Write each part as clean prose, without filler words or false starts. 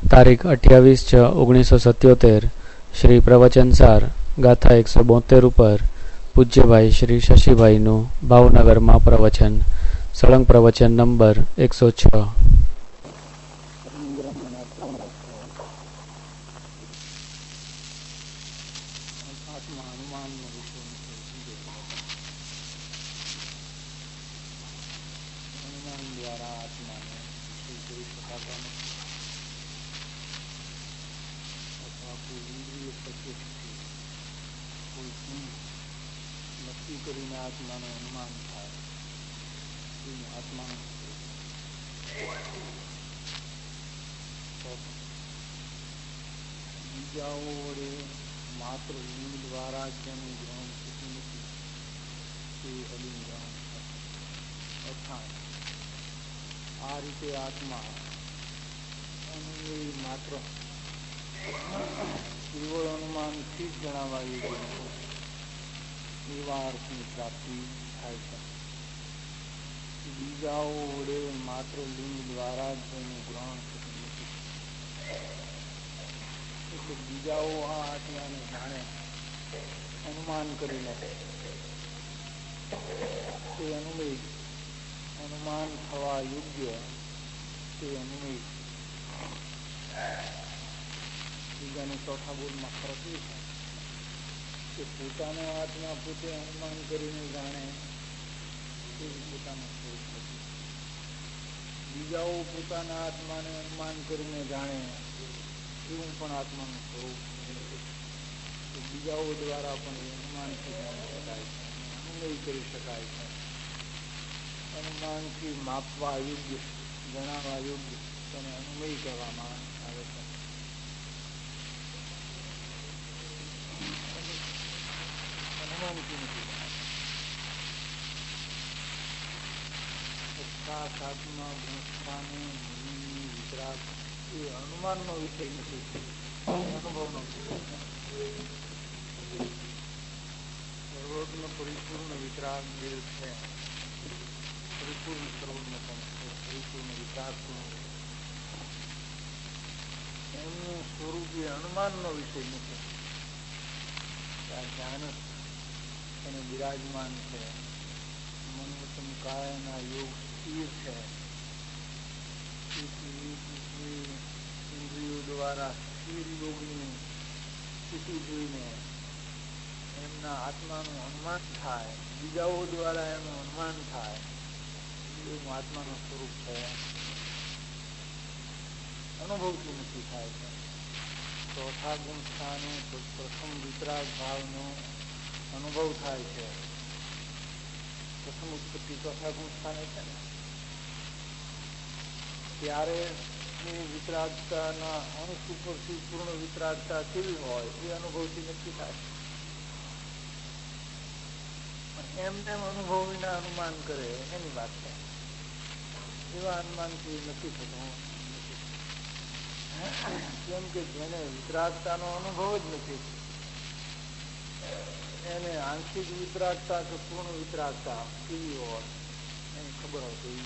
તારીખ 28/6/1977 શ્રી પ્રવચનસાર ગાથા 172 ઉપર પૂજ્યભાઈ શ્રી શશીભાઈનું ભાવનગરમાં પ્રવચન. સળંગ પ્રવચન નંબર 106. કરીને આત્માનું અનુમાન થાય આત્માનું બીજાઓ વડે માત્ર લિંગ દ્વારા જેનું ગ્રહણ થતું નથી તે અલિંગ ગ્રહણ થાય. અર્થાત આ રીતે આત્મા માત્ર કેવળ અનુમાનથી જ જણાવાયું એવા અર્થની પ્રાપ્તિ થાય છે. બીજાઓ વડે માત્ર લિંગ દ્વારા જ તેનું ગ્રહણ થતું નથી. એટલે બીજાઓ આ આત્માને જાણે અનુમાન કરીને તે અનુમાન થવા યોગ્ય તે અનુમેય. બીજાની ચોથા બોલમાં ફરક એ છે કે પોતાનો આત્મા પોતે અનુમાન કરીને જાણે એવું પોતાનું સ્વરૂપ નથી. બીજાઓ પોતાના આત્માને અનુમાન કરીને જાણે એવું પણ આત્માનું સ્વરૂપ નથી. બીજાઓ દ્વારા પણ એ અનુમાનથી જાણી શકાય છે, અનુમેય કરી શકાય છે. અનુમાનથી માપવા યોગ્ય, જણાવવા યોગ્ય તેને અનુમેય કહેવામાં આવે છે. એ અનુમાનનો વિષય નથી, અનુભવનો સર્વજ્ઞ પરિપૂર્ણ વિતરાગ જે છે, પરિપૂર્ણ સર્વજ્ઞ પરિપૂર્ણ વિતરાગ એમનું સ્વરૂપ એ અનુમાનનો વિષય નથી. ધ્યાન એને બિરાજમાન છે. મનોવચન કાયના યોગ સ્થિર છે. ઇન્દ્રિયો દ્વારા સ્થિર યોગની સ્થિતિ જોઈને એમના આત્માનું અનુમાન થાય, બીજાઓ દ્વારા એનું અનુમાન થાય એવું આત્માનું સ્વરૂપ છે. અનુભવથી નક્કી થાય છે. ચોથા ગુણ સ્થાને પ્રથમ વિતરાગ ભાવનો અનુભવ થાય છે. પ્રથમ ઉત્પત્તિ ચોથા ગુણ સ્થાને છે ને ત્યારે એ વિતરાગતાના અંશ ઉપરથી પૂર્ણ વિતરાગતા કેવી હોય એ અનુભવથી નક્કી થાય. એમને અનુભવ વિના અનુમાન કરે એની વાત છે. એવા અનુમાનથી નક્કી થતું નથી. કેમ કે જેને વિતરાગતાનો અનુભવ જ નથી એને આંશિક વિતરાગતા કે પૂર્ણ વિતરાગતા કેવી હોય એની ખબર હોતી.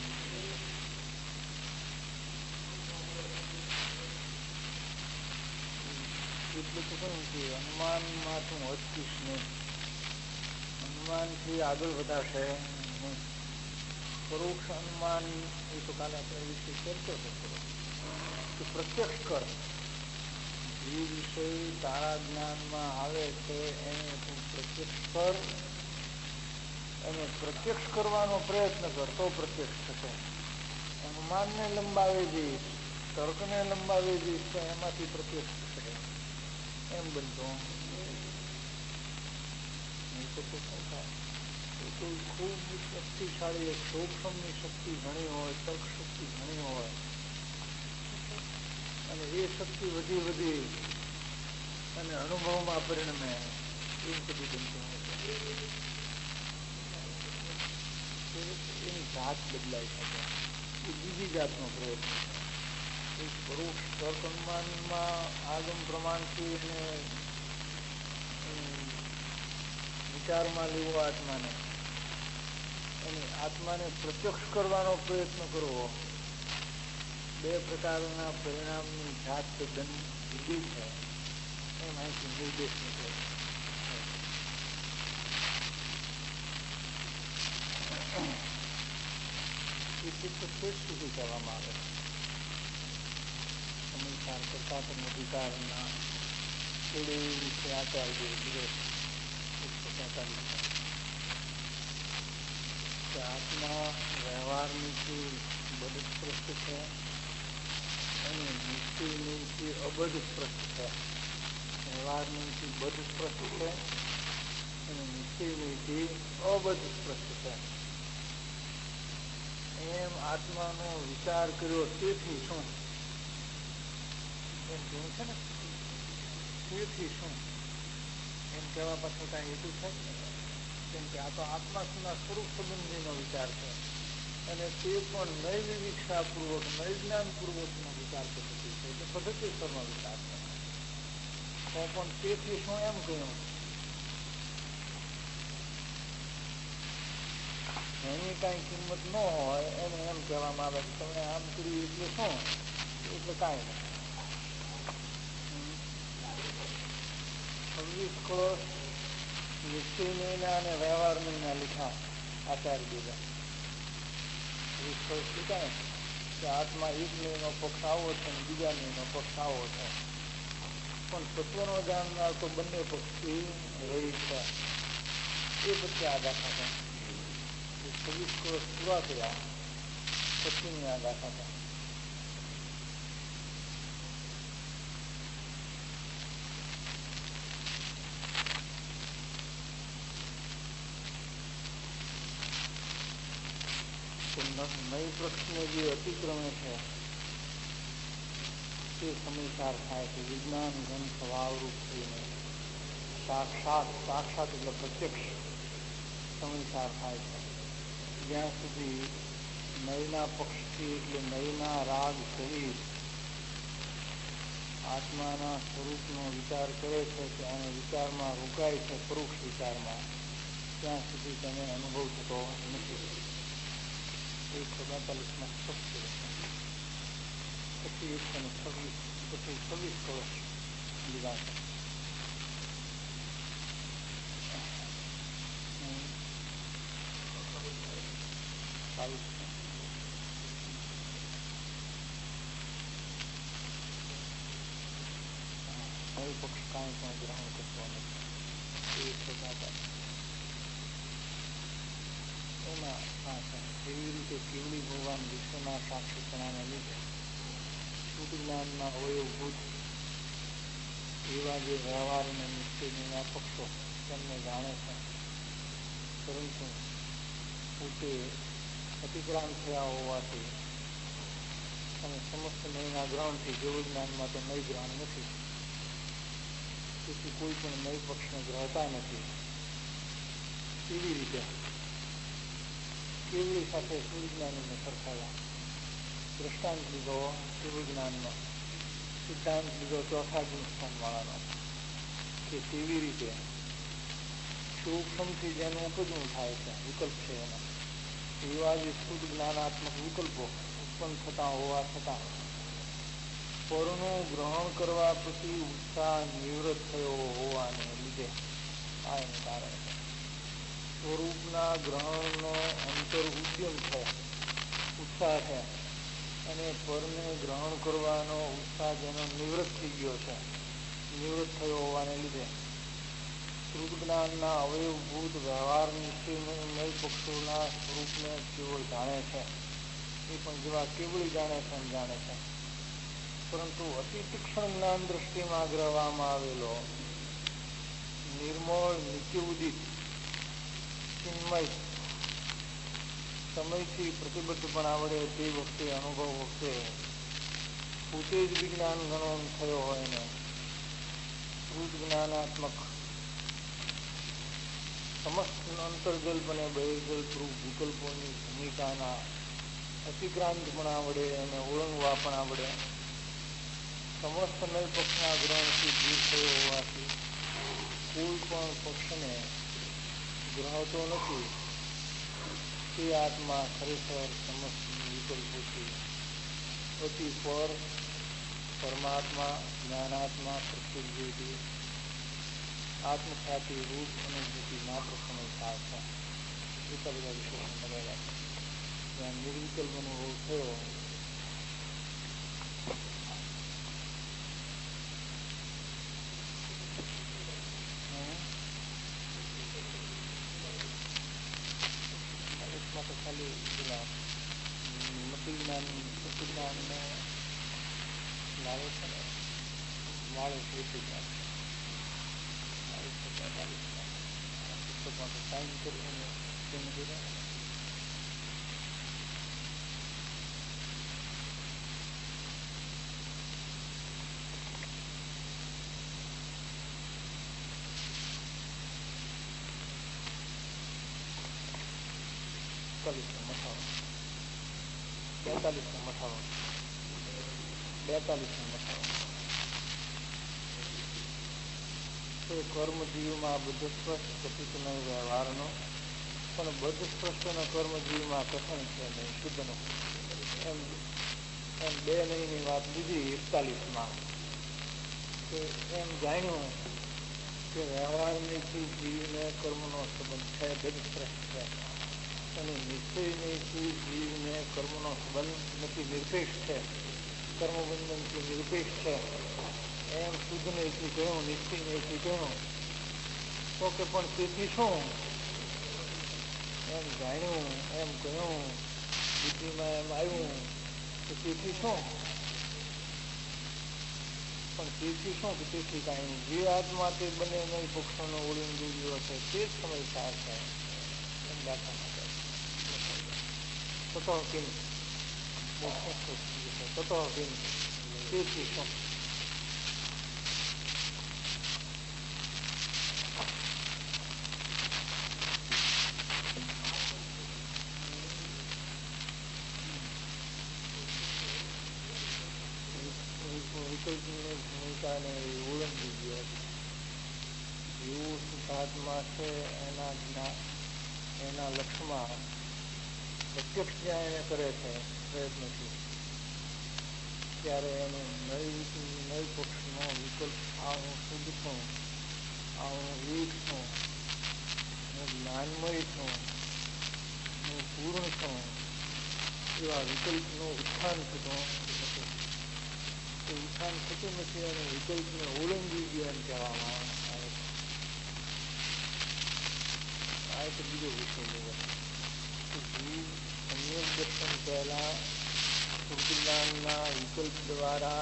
એટલે તો કહ્યું કે અનુમાનમાં તું અટકીશ નહીં, અનુમાનથી આગળ વધાશે નહીં. પરોક્ષ અનુમાન એ તો કાલે આપણે વિશે ચર્ચો થતો કે પ્રત્યક્ષ કર. જે વિષય તારા જ્ઞાનમાં આવે છે એને તું પ્રત્યક્ષ કર, એને પ્રત્યક્ષ કરવાનો પ્રયત્ન કર તો પ્રત્યક્ષ થશે. અનુમાનને લંબાવી દઈશ, તર્કને લંબાવી દઈશ તો એમાંથી પ્રત્યક્ષ થશે એમ બનતો. ખૂબ શક્તિશાળી સૂક્ષ્મની શક્તિ ઘણી હોય, તર્ક શક્તિ ઘણી હોય અને એ શક્તિ વધી વધી અને અનુભવમાં પરિણમે એવું બધું બનતું હોય. એની જાત બદલાઈ શકે એ બીજી જાતનો પ્રયત્ન. પરોક્ષ તર્ક અનુમાનમાં આગમ પ્રમાણથી એને વિચારમાં લેવો આત્માને અને આત્માને પ્રત્યક્ષ કરવાનો પ્રયત્ન કરવો. બે પ્રકારના પરિણામની જાત તદ્દન જુદી છે એમ અહીંથી નિર્દેશ નીકળે એ ચિત્ત શ્રેષ્ઠ સુધી કરવામાં આવે સમયસાર કરતા પણ અધિકારના છેડે વિશે આચાર્ય બીજો 145 કે આત્મા વ્યવહારનીથી બદસ્પૃષ્ટ છે અને નિશ્ચયનીથી અબદસ્પૃષ્ટ છે. વ્યવહારનીથી બદસ્પૃષ્ટ છે અને નિશ્ચયનીથી અબદસ્પૃષ્ટ છે. એમ આત્માનો વિચાર કર્યો તેથી શું એમ કહ્યું છે ને, તેથી શું એમ કહેવા પાછળ કાંઈ હેતુ છે? કેમ કે આ તો આત્માના સ્વરૂપ સંબંધીનો વિચાર છે અને તે પણ નૈવિવિક્ષાપૂર્વક નૈજ્ઞાનપૂર્વકનો વિચાર પદ્ધતિ છે, એટલે પદ્ધતિસરનો વિચાર છે. તો પણ તેથી શું એમ કહ્યું? એની કાંઈ કિંમત ન હોય એને એમ કહેવામાં આવે કે તમે આમ કર્યું એટલે શું, એટલે કાંઈ નહીં. 26 કળશ નિશ્ચય મહિના અને વ્યવહાર મહિના લીધા આચાર્ય બીજા 20 કળશ લીધા ને કે આત્મા એક મહિનો પક્ષ આવો છે અને બીજા મહિનો પક્ષ આવો છે, પણ તત્વનો જાણનાર તો બંને પક્ષથી રહી છે. એ પછી આ દાખલા છે 26 કળશ પૂરા થયા પછીની આ દાખલા છે. નવી પ્રશ્ન જે અતિક્રમે છે તે સમયસાર થાય છે. વિજ્ઞાન ઘન સ્વભાવરૂપ થઈને સાક્ષાત એટલે પ્રત્યક્ષ સમયસાર થાય છે. જ્યાં સુધી નયના પક્ષથી એટલે નયના રાગ સહિત આત્માના સ્વરૂપનો વિચાર કરે છે કે અને વિચારમાં રોકાય છે પરોક્ષ વિચારમાં, ત્યાં સુધી તેને અનુભવ થતો નથી. 142 સ્પષ્ટ છે. પછી 126 પછી 26 કળશ લીધા છે. નવી પક્ષ કાંઈ પણ ગ્રહણ કરતો નથી. એમાં એવી રીતે કેવડી ભગવાન વિશ્વના સાક્ષીપણાને લીધે શુદ્ધ જ્ઞાનના અવયવભૂત એવા જે વ્યવહાર અને નિશ્ચયના પક્ષો તેમને જાણે છે, પરંતુ પોતે અતિક્રાંત થયા હોવાથી અને સમસ્ત નયના ગ્રહણથી જેવું જ્ઞાનમાં તો નય ગ્રહણ નથી, તેથી કોઈ પણ નય પક્ષને ગ્રહતા નથી. એવી રીતે કેવડી સાથે સૂર્ય જ્ઞાનીને સરખાવ્યા. દ્રષ્ટાંત લીધો કેવળ જ્ઞાનનો, સિદ્ધાંત લીધો ચોથા ગુણસ્થાનવાળાનો કે કેવી રીતે સૂક્ષ્મથી જેનું ઉપજવું થાય છે, વિકલ્પ છે એનો, એવા જે શુદ્ધ જ્ઞાનાત્મક વિકલ્પો ઉત્પન્ન થતા હોવા છતાં પરનું ગ્રહણ કરવા પ્રતિ ઉત્સાહ નિવૃત્ત થયો હોવાને લીધે આ એનું કારણ છે. સ્વરૂપના ગ્રહણનો અંતર ઉદ્યમ છે, ઉત્સાહ છે, અને પરને ગ્રહણ કરવાનો ઉત્સાહ જેનો નિવૃત્ત થઈ ગયો છે, નિવૃત્ત થયો હોવાને લીધે શુદ્ધ જ્ઞાનના અવયવભૂત વ્યવહાર નિશ્ચયમય પક્ષોના સ્વરૂપને કેવળ જાણે છે. એ પણ જેવા કેવળી જાણે છે એમ જાણે છે, પરંતુ અતિ તીક્ષ્ણ જ્ઞાન દ્રષ્ટિમાં ગ્રહવામાં આવેલો નિર્મળ નિત્યઉદિત ચિન્મય સમયથી પ્રતિબદ્ધ પણ આવડે તે વખતે અનુભવ વખતે પોતે જ વિજ્ઞાન ઘણો થયો હોય ને શુદ્ધ જ્ઞાનાત્મક સમસ્ત અંતર્જલ્પ અને બહિર્જલ્પ રૂપ વિકલ્પોની ભૂમિકાના અતિક્રાંત પણ આવડે અને ઓળંગવા પણ આવડે. સમસ્ત નય પક્ષના ગ્રહણથી દૂર થયો હોવાથી કોઈ પણ પક્ષને ગ્રહતો નથી. તે આત્મા ખરેખર સમસ્ત વિકલ્પોથી અતિ પર પરમાત્મા જ્ઞાનાત્મા પ્રત્યેક આત્મખ્યાતિ રૂપ અનુભૂતિ માત્ર સમય થાય છે. એટલા બધા વિશેષણ લગાવ્યા છે. જ્યાં નિર્વિકલ્પ અનુભવ થયો તો ખાલી પેલા મતિ જ્ઞાનને લાવે છે ને વાળે પૂરતી જ્ઞાન પુસ્તકમાં તો સાઇન કરીને તેમ જોડે કર્મજીવમાં બુદ્ધ સ્પષ્ટ કથિત નહીં વ્યવહારનો પણ બુદ્ધ સ્પષ્ટનો કર્મજીવમાં કથન છે નહીં શુદ્ધનો એમ એમ બે નહીંની વાત લીધી 41માં કે એમ જાણ્યું કે વ્યવહારનીથી જીવને કર્મનો સંબંધ છે બુદ્ધ સ્પષ્ટ છે અને નિશ્ચયનીથી જીવને કર્મનો સંબંધ નથી નિરપેક્ષ છે કર્મબંધનથી નિરપેક્ષ છે એમ શુદ્ધને એટલું કહ્યું નિશ્ચયને એટલું કહ્યું તો કે પણ તેથી શું એમ જાણ્યું એમ કહ્યું બુદ્ધિમાં એમ આવ્યું કે તેથી શું પણ તેથી શું કે તેથી કાંઈ જે આત્મા તે બંને નહીં પક્ષોનો ઓળંગી ગયો છે તે જ સમય સાર છે એમ દાખલા માટે તતો કિમ તતો કિમ તેથી શું વિકલ્પની ભૂમિકાને ઓળંગી ગયો જીવ શુદ્ધાત્મા છે એના લક્ષ્યમાં પ્રત્યક્ષ જ્યાં એને કરે છે પ્રયત્નથી ત્યારે એનો નય પક્ષનો વિકલ્પ આ હું શુદ્ધ છું આ હું એક છું હું જ્ઞાનમય છું હું પૂર્ણ છું એવા વિકલ્પનું ઉત્થાન થતું નથી ઉત્થાન થતું નથી અને વિકલ્પને ઓળંગી ગયો એમ કહેવામાં આવે છે. આ એક બીજો વિષય લેવો જીવ સંયમ દર્શન પહેલા શુદ્ધજ્ઞાનના વિકલ્પ દ્વારા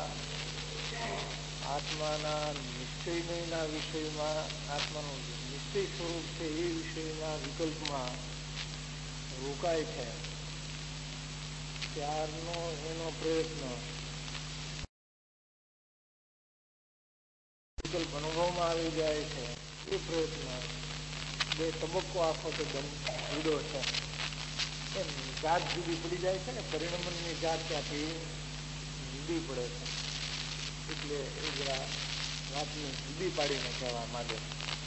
આત્માના નિશ્ચયના વિષયમાં આત્માનું નિશ્ચય સ્વરૂપ છે એ વિષયના વિકલ્પમાં રોકાય છે ત્યારનો એનો પ્રયત્ન વિકલ્પ અનુભવમાં આવી જાય છે એ પ્રયત્ન બે તબક્કો આખો તો જુદો છે એમ જાત જુદી પડી જાય છે ને પરિણમનની જાત ત્યાંથી જુદી પડે છે એટલે એ જરા વાતને જુદી પાડીને કહેવા માંગે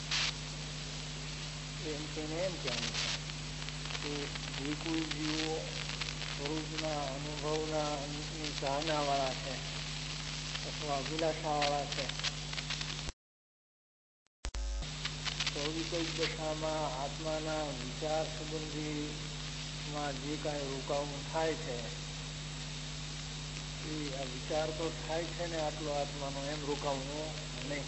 એમ કહીને એમ કહેવાનું છે કે જે કોઈ જીવો સ્વરૂપના અનુભવના ચાહનાવાળા છે અથવા અભિલાષાવાળા છે વિકલ્પ દશામાં આત્માના વિચાર સંબંધીમાં જે કાંઈ રોકાવું થાય છે એ આ વિચાર તો થાય છે ને આટલો આત્માનો એમ રોકાવું નહીં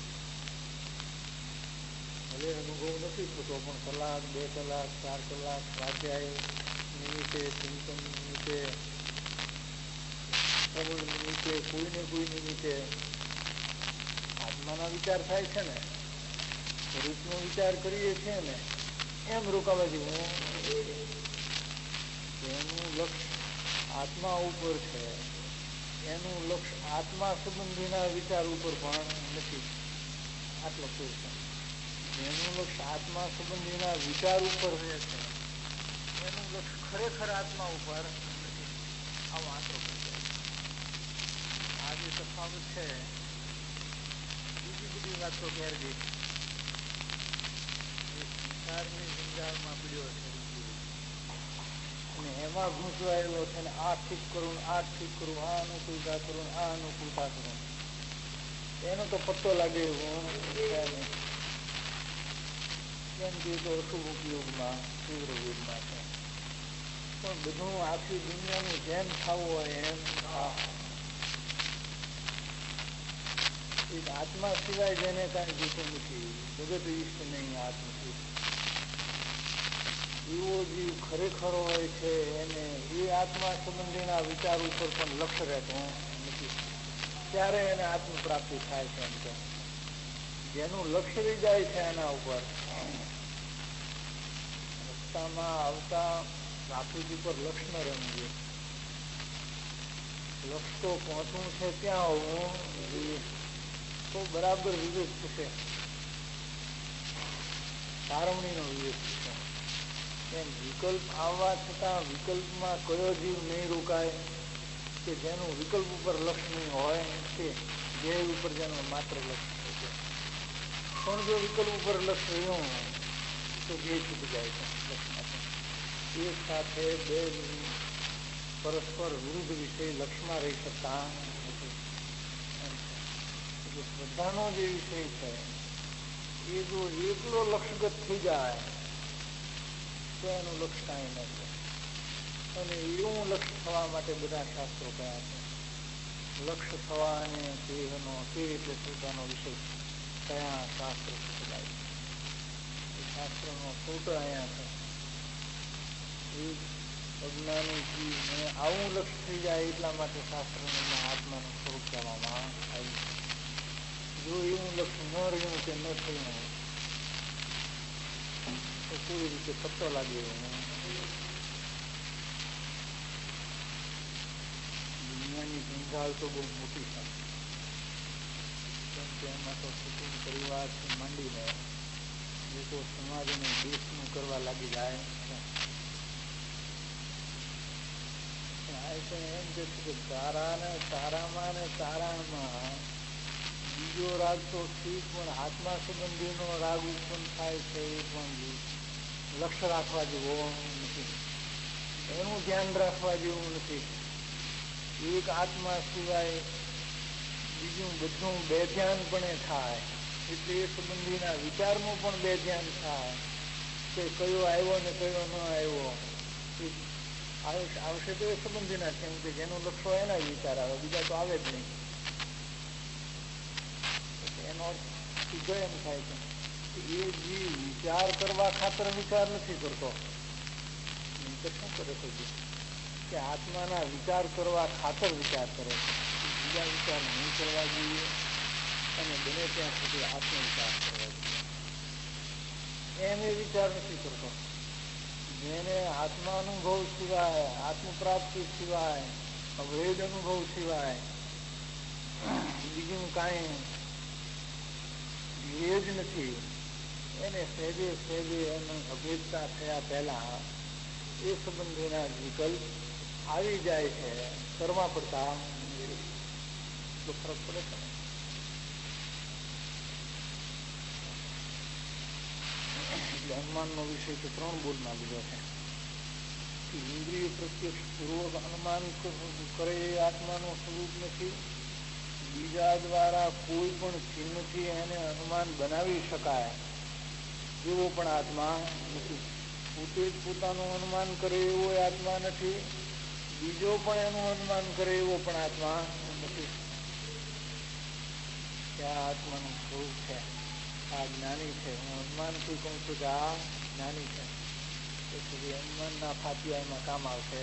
ભલે અનુભવ નથી થતો પણ કલાક 2 કલાક 4 કલાક સ્વાધ્યાય નિમિત્તે ચિંતન નિમિત્તે શ્રવણ નિમિત્તે કોઈને કોઈ નિમિત્તે આત્માના વિચાર થાય છે ને સ્વરૂપનો વિચાર કરીએ છીએ ને એમ રોકાવા જેવું એનું લક્ષ્ય આત્મા ઉપર છે એનું લક્ષ્ય આત્મા સંબંધીના વિચાર ઉપર પણ નથી આટલો કોઈ છે જેનું લક્ષ્ય આત્મા સંબંધીના વિચાર ઉપર રહે છે એનું લક્ષ્ય ખરેખર આત્મા ઉપર નથી આવો આટલો આ જે તફાવત છે બીજી બધી વાતો ઘેર ગઈ સંસારની જંજાળમાં પીડ્યો છે અને એમાં ઘૂંસવાયેલો છે ને આ ઠીક કરું, આ ઠીક કરું, આ અનુકૂળતા કરું, આ અનુકૂળતા કરું, એનો તો પત્તો લાગે એવું છે નહીં. કેમ કે તો અશુભ ઉપયોગમાં તીવ્ર વેદમાં છે. પણ બધું આખી દુનિયાનું જેમ થવું હોય એમ એક આત્મા સિવાય જેને કાંઈ જોતું નથી, જગત ઈષ્ટ નહીં આત્મથી. એવો જીવ ખરેખર હોય છે એને એ આત્મા સંબંધીના વિચાર ઉપર પણ લક્ષ્ય રહેતું નથી, ત્યારે એને આત્મ પ્રાપ્તિ થાય છે. એમ કે જેનું લક્ષ્ય રહી જાય છે એના ઉપર, રસ્તામાં આવતા ટ્રાફિક ઉપર લક્ષ ન રહેવું જોઈએ. લક્ષ તો પહોંચવું છે ત્યાં હોવું જોઈએ, તો બરાબર વિવેક થશે, તારવણીનો વિવેક થશે. એમ વિકલ્પ આવવા છતાં વિકલ્પમાં કયો જીવ નહીં રોકાય કે જેનું વિકલ્પ ઉપર લક્ષ નહીં હોય, તે ધ્યેય ઉપર જેનું માત્ર લક્ષ હોય છે. પણ જો વિકલ્પ ઉપર લક્ષ રહ્યું તો ધ્યેય છૂટી જાય છે. લક્ષમાંથી એક સાથે બે પરસ્પર વિરુદ્ધ વિષય લક્ષમાં રહી શકતા નથી. શ્રદ્ધાનો જે વિષય છે એ જો એકલો લક્ષગત થઈ જાય તો એનું લક્ષ કાંઈ નથી. અને એવું લક્ષ થવા માટે બધા શાસ્ત્રો કયા છે. લક્ષ થવા અને દેહનો તે એટલે શ્રદ્ધાનો વિષય કયા શાસ્ત્રો શીખવાય છે. એ શાસ્ત્રનો ફોટો અહીંયા છે. એક અજ્ઞાની જીવને આવું લક્ષ થઈ જાય એટલા માટે શાસ્ત્રને આત્માનું સ્વરૂપ કહેવામાં આવ્યું છે. જો એવું લક્ષ ન રહ્યું કે ન થયું તો કોઈ રીતે પત્તો લાગે. દુનિયાની જંજાળ તો બહુ મોટી છે, કેમ કે એમાં તો કુટુંબ પરિવારથી માંડીને લોકો સમાજ અને દેશનું કરવા લાગી જાય છે. એમ કે છે કે તારામાં ને તારામાં બીજો રાગ તો ઠીક, પણ આત્મા સંબંધીનો રાગ ઉત્પન્ન થાય છે એ પણ લક્ષ્ય રાખવા જેવો નથી, એનું ધ્યાન રાખવા જેવું નથી. એક આત્મા સિવાય બીજું બધું બે ધ્યાન પણ થાય, એટલે એ સંબંધીના વિચારનું પણ બે ધ્યાન થાય કે કયો આવ્યો ને કયો ન આવ્યો. આવશે તો એ સંબંધીના છે, કે જેનું લક્ષ્ય એના વિચાર આવે, બીજા તો આવે જ નહીં. એનો અર્થ સીધો એમ થાય છે કે એ જીવ વિચાર કરવા ખાતર વિચાર નથી કરતો. નહીંતર શું કરે છે કે આત્માના વિચાર કરવા ખાતર વિચાર કરે છે. બીજા વિચાર નહીં કરવા જોઈએ અને બને ત્યાં સુધી આત્મવિચાર કરવા જોઈએ. એમ એ વિચાર નથી કરતો. જેને આત્માનુભવ સિવાય, આત્મપ્રાપ્તિ સિવાય, અભેદ અનુભવ સિવાય બીજું કાંઈ એ જ નથી, એને સહેજે સહેજે એની અભેદતા થયા પહેલા એ સંબંધીના વિકલ્પ આવી જાય છે, કરવા પડતા તો ફરક પડે છે. એટલે અનુમાનનો વિષય તો 3 બોલમાં લીધો છે કે ઇન્દ્રિય પ્રત્યક્ષ પૂર્વક અનુમાન કરે એ આત્માનું સ્વરૂપ નથી. બીજા દ્વારા કોઈ પણ ચિહ્નથી એને અનુમાન બનાવી શકાય એવો પણ આત્મા નથી. પોતે જ પોતાનું અનુમાન કરે એવો આત્મા નથી, બીજો પણ એનું અનુમાન કરે એવો પણ આત્મા નથી. ત્યાં આત્માનું સ્વરૂપ છે, આ જ્ઞાની છે. હું અનુમાનથી કહું છું કે આ જ્ઞાની છે, તો સુધી અનુમાનના ફાતિયા એમાં કામ આવશે.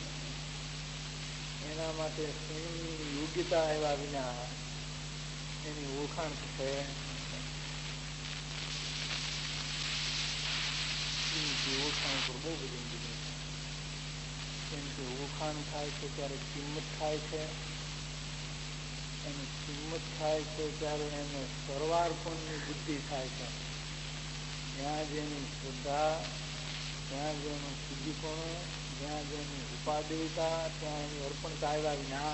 એના માટે સ્વયંની યોગ્યતા આવ્યા વિના એની ઓળખાણ થશે. ઓળખાણ ઉપર બહુ બધી છે, કેમ કે ઓળખાણ થાય છે ત્યારે કિંમત થાય છે, એની કિંમત થાય છે ત્યારે એને સરવારપણની બુદ્ધિ થાય છે. જ્યાં જેની શ્રદ્ધા, ત્યાં જેનું શુદ્ધિપણું, જ્યાં જેની ઉપાદેયતા, ત્યાં એની અર્પણતા આવ્યા વિના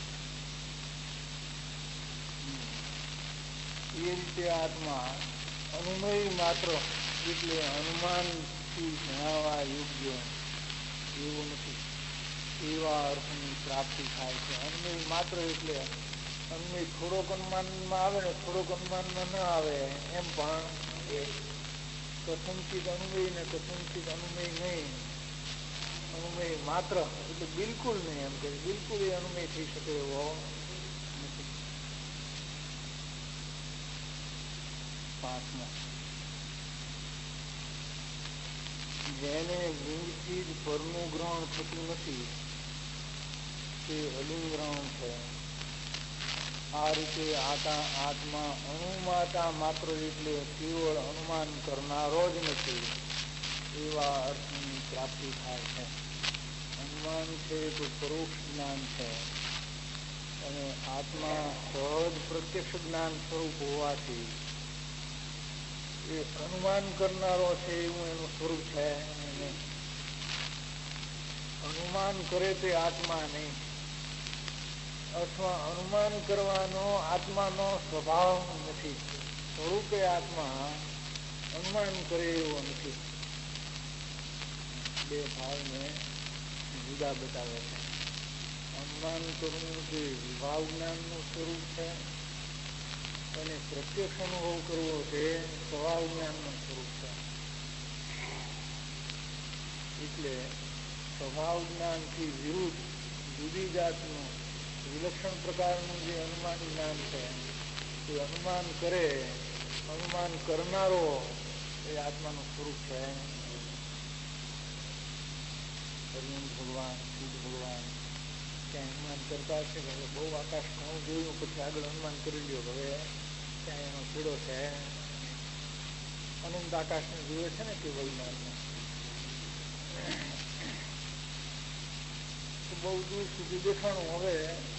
એ રીતે આત્મા અનુમય માત્ર એટલે અનુમાનથી જણાવવા યોગ્ય એવું નથી, એવા અર્થની પ્રાપ્તિ થાય છે. અનુમય માત્ર એટલે અનુમય થોડોક અનુમાનમાં આવે ને થોડોક અનુમાનમાં ન આવે એમ પણ કથનચિત અનુમય ને કથનચિત અનુમય નહીં. અનુમય માત્ર એટલે બિલકુલ નહીં, એમ કે બિલકુલ એ અનુમય થઈ શકે એવો નથી. પાંચમો, જેને લિંગથી જ પરનું ગ્રહણ થતું નથી તે અલિંગ્રહણ છે. આ રીતે આત્મા અણુમાતા માત્ર એટલે કેવળ અનુમાન કરનારો જ નથી એવા અર્થની પ્રાપ્તિ થાય છે. અનુમાન છે તો પરોક્ષ જ્ઞાન છે અને આત્મા સહજ પ્રત્યક્ષ જ્ઞાન સ્વરૂપ હોવાથી એ અનુમાન કરનારો છે એવું એનું સ્વરૂપ છે. અનુમાન કરે તે આત્મા નહીં, અથવા અનુમાન કરવાનો આત્માનો સ્વભાવ નથી. સ્વરૂપે આત્મા અનુમાન કરે એવો નથી. બે ભાવને જુદા બતાવે છે. અનુમાન કરવું તે વિભાવ જ્ઞાનનું સ્વરૂપ છે અને પ્રત્યક્ષ અનુભવ કરવો તે સ્વભાવ જ્ઞાનનું સ્વરૂપ છે. એટલે સ્વભાવ જ્ઞાનથી વિરુદ્ધ જુદી જાતનું વિલક્ષણ પ્રકારનું જે અનુમાન જ્ઞાન છે તે અનુમાન કરે, અનુમાન કરનારો એ આત્માનું સ્વરૂપ છે. હરિયંત ભગવાન, બુદ્ધ ભગવાન ત્યાં અનુમાન કરતા છે કે હવે બહુ આકાશ નવું જોયું પછી આગળ અનુમાન કરી લ્યો, હવે ત્યાં એનો છેડો છે. અનંત આકાશને જુએ છે ને કે વૈજ્ઞાનને બહુ દૂર સુધી દેખાણું, હવે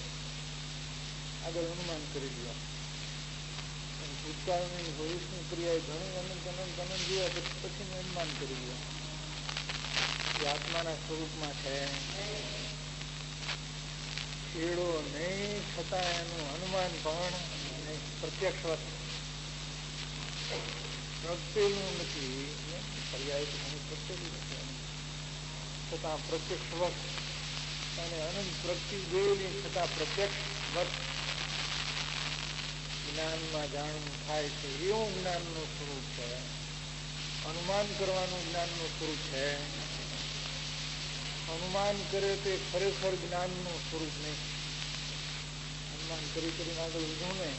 આગળ અનુમાન કરી લ્યો. ભૂતકાળની ભવિષ્યની ક્રિયાએ ઘણી અનંત અનંત અનંત જોયા પછી અનુમાન કરી લ્યો. એ આત્માના સ્વરૂપમાં છે. છેડો નહીં છતાં એનું અનુમાન પણ પ્રત્યક્ષ પ્રગટેલું નથી. પર્યાય તો ઘણું પ્રગટેલું નથી છતાં પ્રત્યક્ષ વસ્ત અને અનંત પ્રગતિ જોયેલી છતાં પ્રત્યક્ષ વસ્ત જ્ઞાનમાં જાણવું થાય છે એવું જ્ઞાનનું સ્વરૂપ છે. અનુમાન કરવાનું જ્ઞાનનું સ્વરૂપ છે. અનુમાન કરે તે ખરેખર જ્ઞાનનું સ્વરૂપ નહીં. અનુમાન કરીને આગળ લીધું ને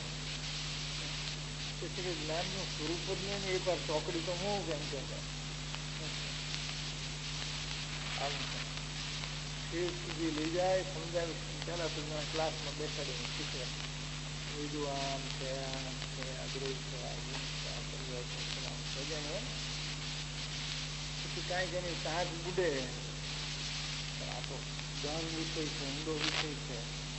તેથી જ્ઞાનનું સ્વરૂપ જ નહીં. એ પર ચોકડી તો હું કેમ કે સુધી લઈ જાય, સમજાવી પહેલા તો ક્લાસમાં બેસાડીને શીખવે બીજું આમ છે, આમ છે, અગ્રહ છે, પછી કાંઈક એની સાંજ બુડે. આ તો ગહન વિષય છે, ઊંડો વિષય છે.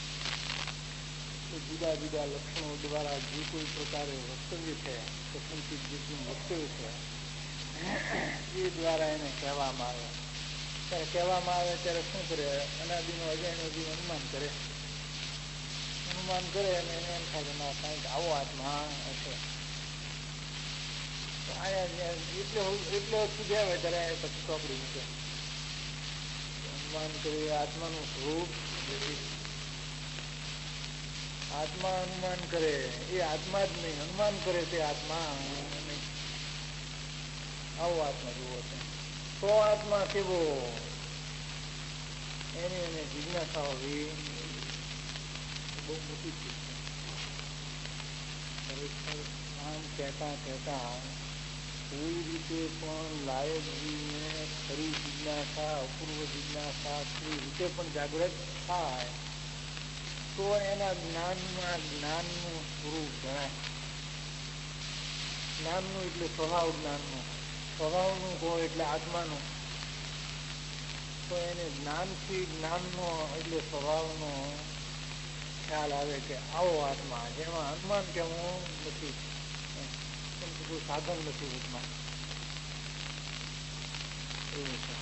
જુદા જુદા લક્ષણો દ્વારા જે કોઈ પ્રકારે વક્તવ્ય છે, કથનચિત જેટલું વક્તવ્ય છે એ દ્વારા એને કહેવામાં આવે. ત્યારે કહેવામાં આવે ત્યારે શું કરે? અનાદિનો અજાણ્યો અનુમાન કરે. અનુમાન કરે અને એને એમ થાય ના કાંઈક આવો આત્મા હશે. એટલે સુધી આવે ત્યારે પછી ચોપડી મૂકે. અનુમાન કરે આત્માનું સ્વરૂપ. આત્મા અનુમાન કરે એ આત્મા જ નહીં, અનુમાન કરે તે આત્મા નહીં. આવો આત્મા જેવો છે. તો આત્મા કેવો એની એને જિજ્ઞાસા હોવી બહુ મોટી ચીજ છે. ખરેખર આમ કહેતા કહેતા કોઈ રીતે પણ લાયક જીવને ખરી જિજ્ઞાસા, અપૂર્વ જિજ્ઞાસા ખરી રીતે પણ જાગૃત થાય તો એના જ્ઞાનમાં જ્ઞાનનું સ્વરૂપ જણાય. જ્ઞાનનું એટલે સ્વભાવ જ્ઞાનનું, સ્વભાવનું કહો એટલે આત્માનું. તો એને જ્ઞાનથી જ્ઞાનનો એટલે સ્વભાવનો ખ્યાલ આવે કે આવો આત્મા જેમાં અનુમાન કેવું નથી, કોઈ સાધન નથી વચમાં. એવું છે.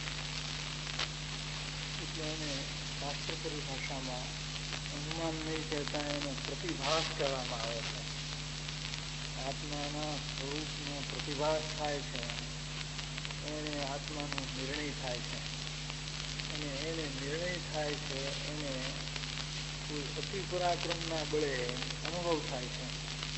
એટલે એને શાસ્ત્ર પરિભાષામાં અનુમાન નહીં કહેતા એને પ્રતિભાસ કહેવામાં આવે છે. આત્માના સ્વરૂપનો પ્રતિભાસ થાય છે એને આત્માનો નિર્ણય થાય છે, અને એને નિર્ણય થાય છે એને કોઈ અતિ પરાક્રમના બળે અનુભવ થાય છે.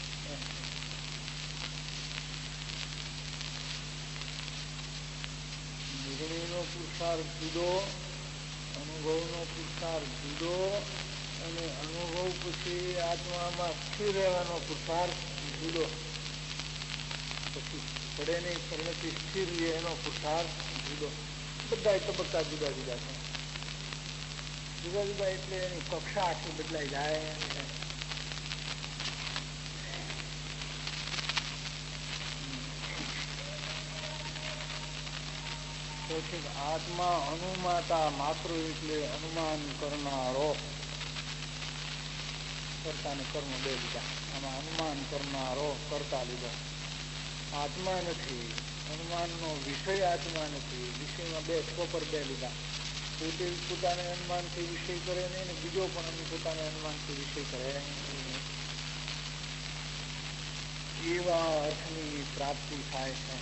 નિર્ણયનો પુરુષાર્થ જુદો, અનુભવનો પુરુષાર્થ જુદો, અને અનુભવ પછી આત્મામાં સ્થિર રહેવાનો પુરુષાર્થ જુદો. પછી પડે નહીં પરિણતિ સ્થિર રહે એનો પુરુષાર્થ જુદો. બધા તબક્કા જુદા જુદા છે. જુદા જુદા એટલે એની કક્ષા આખી બદલાઈ જાય. આત્મા અનુમાતા માત્ર એટલે અનુમાન કરનારો. કર્તા ને કર્મ બે લીધા, આમાં અનુમાન કરનારો કરતા લીધો. આત્મા નથી, અનુમાનનો વિષય આત્મા નથી. વિષયમાં બે સ્વપર બે લીધા. પોતે પોતાને અનુમાનથી વિષય કરે નહીં ને બીજો પણ પોતાને અનુમાનથી વિષય કરે. એવા અર્થની પ્રાપ્તિ થાય છે.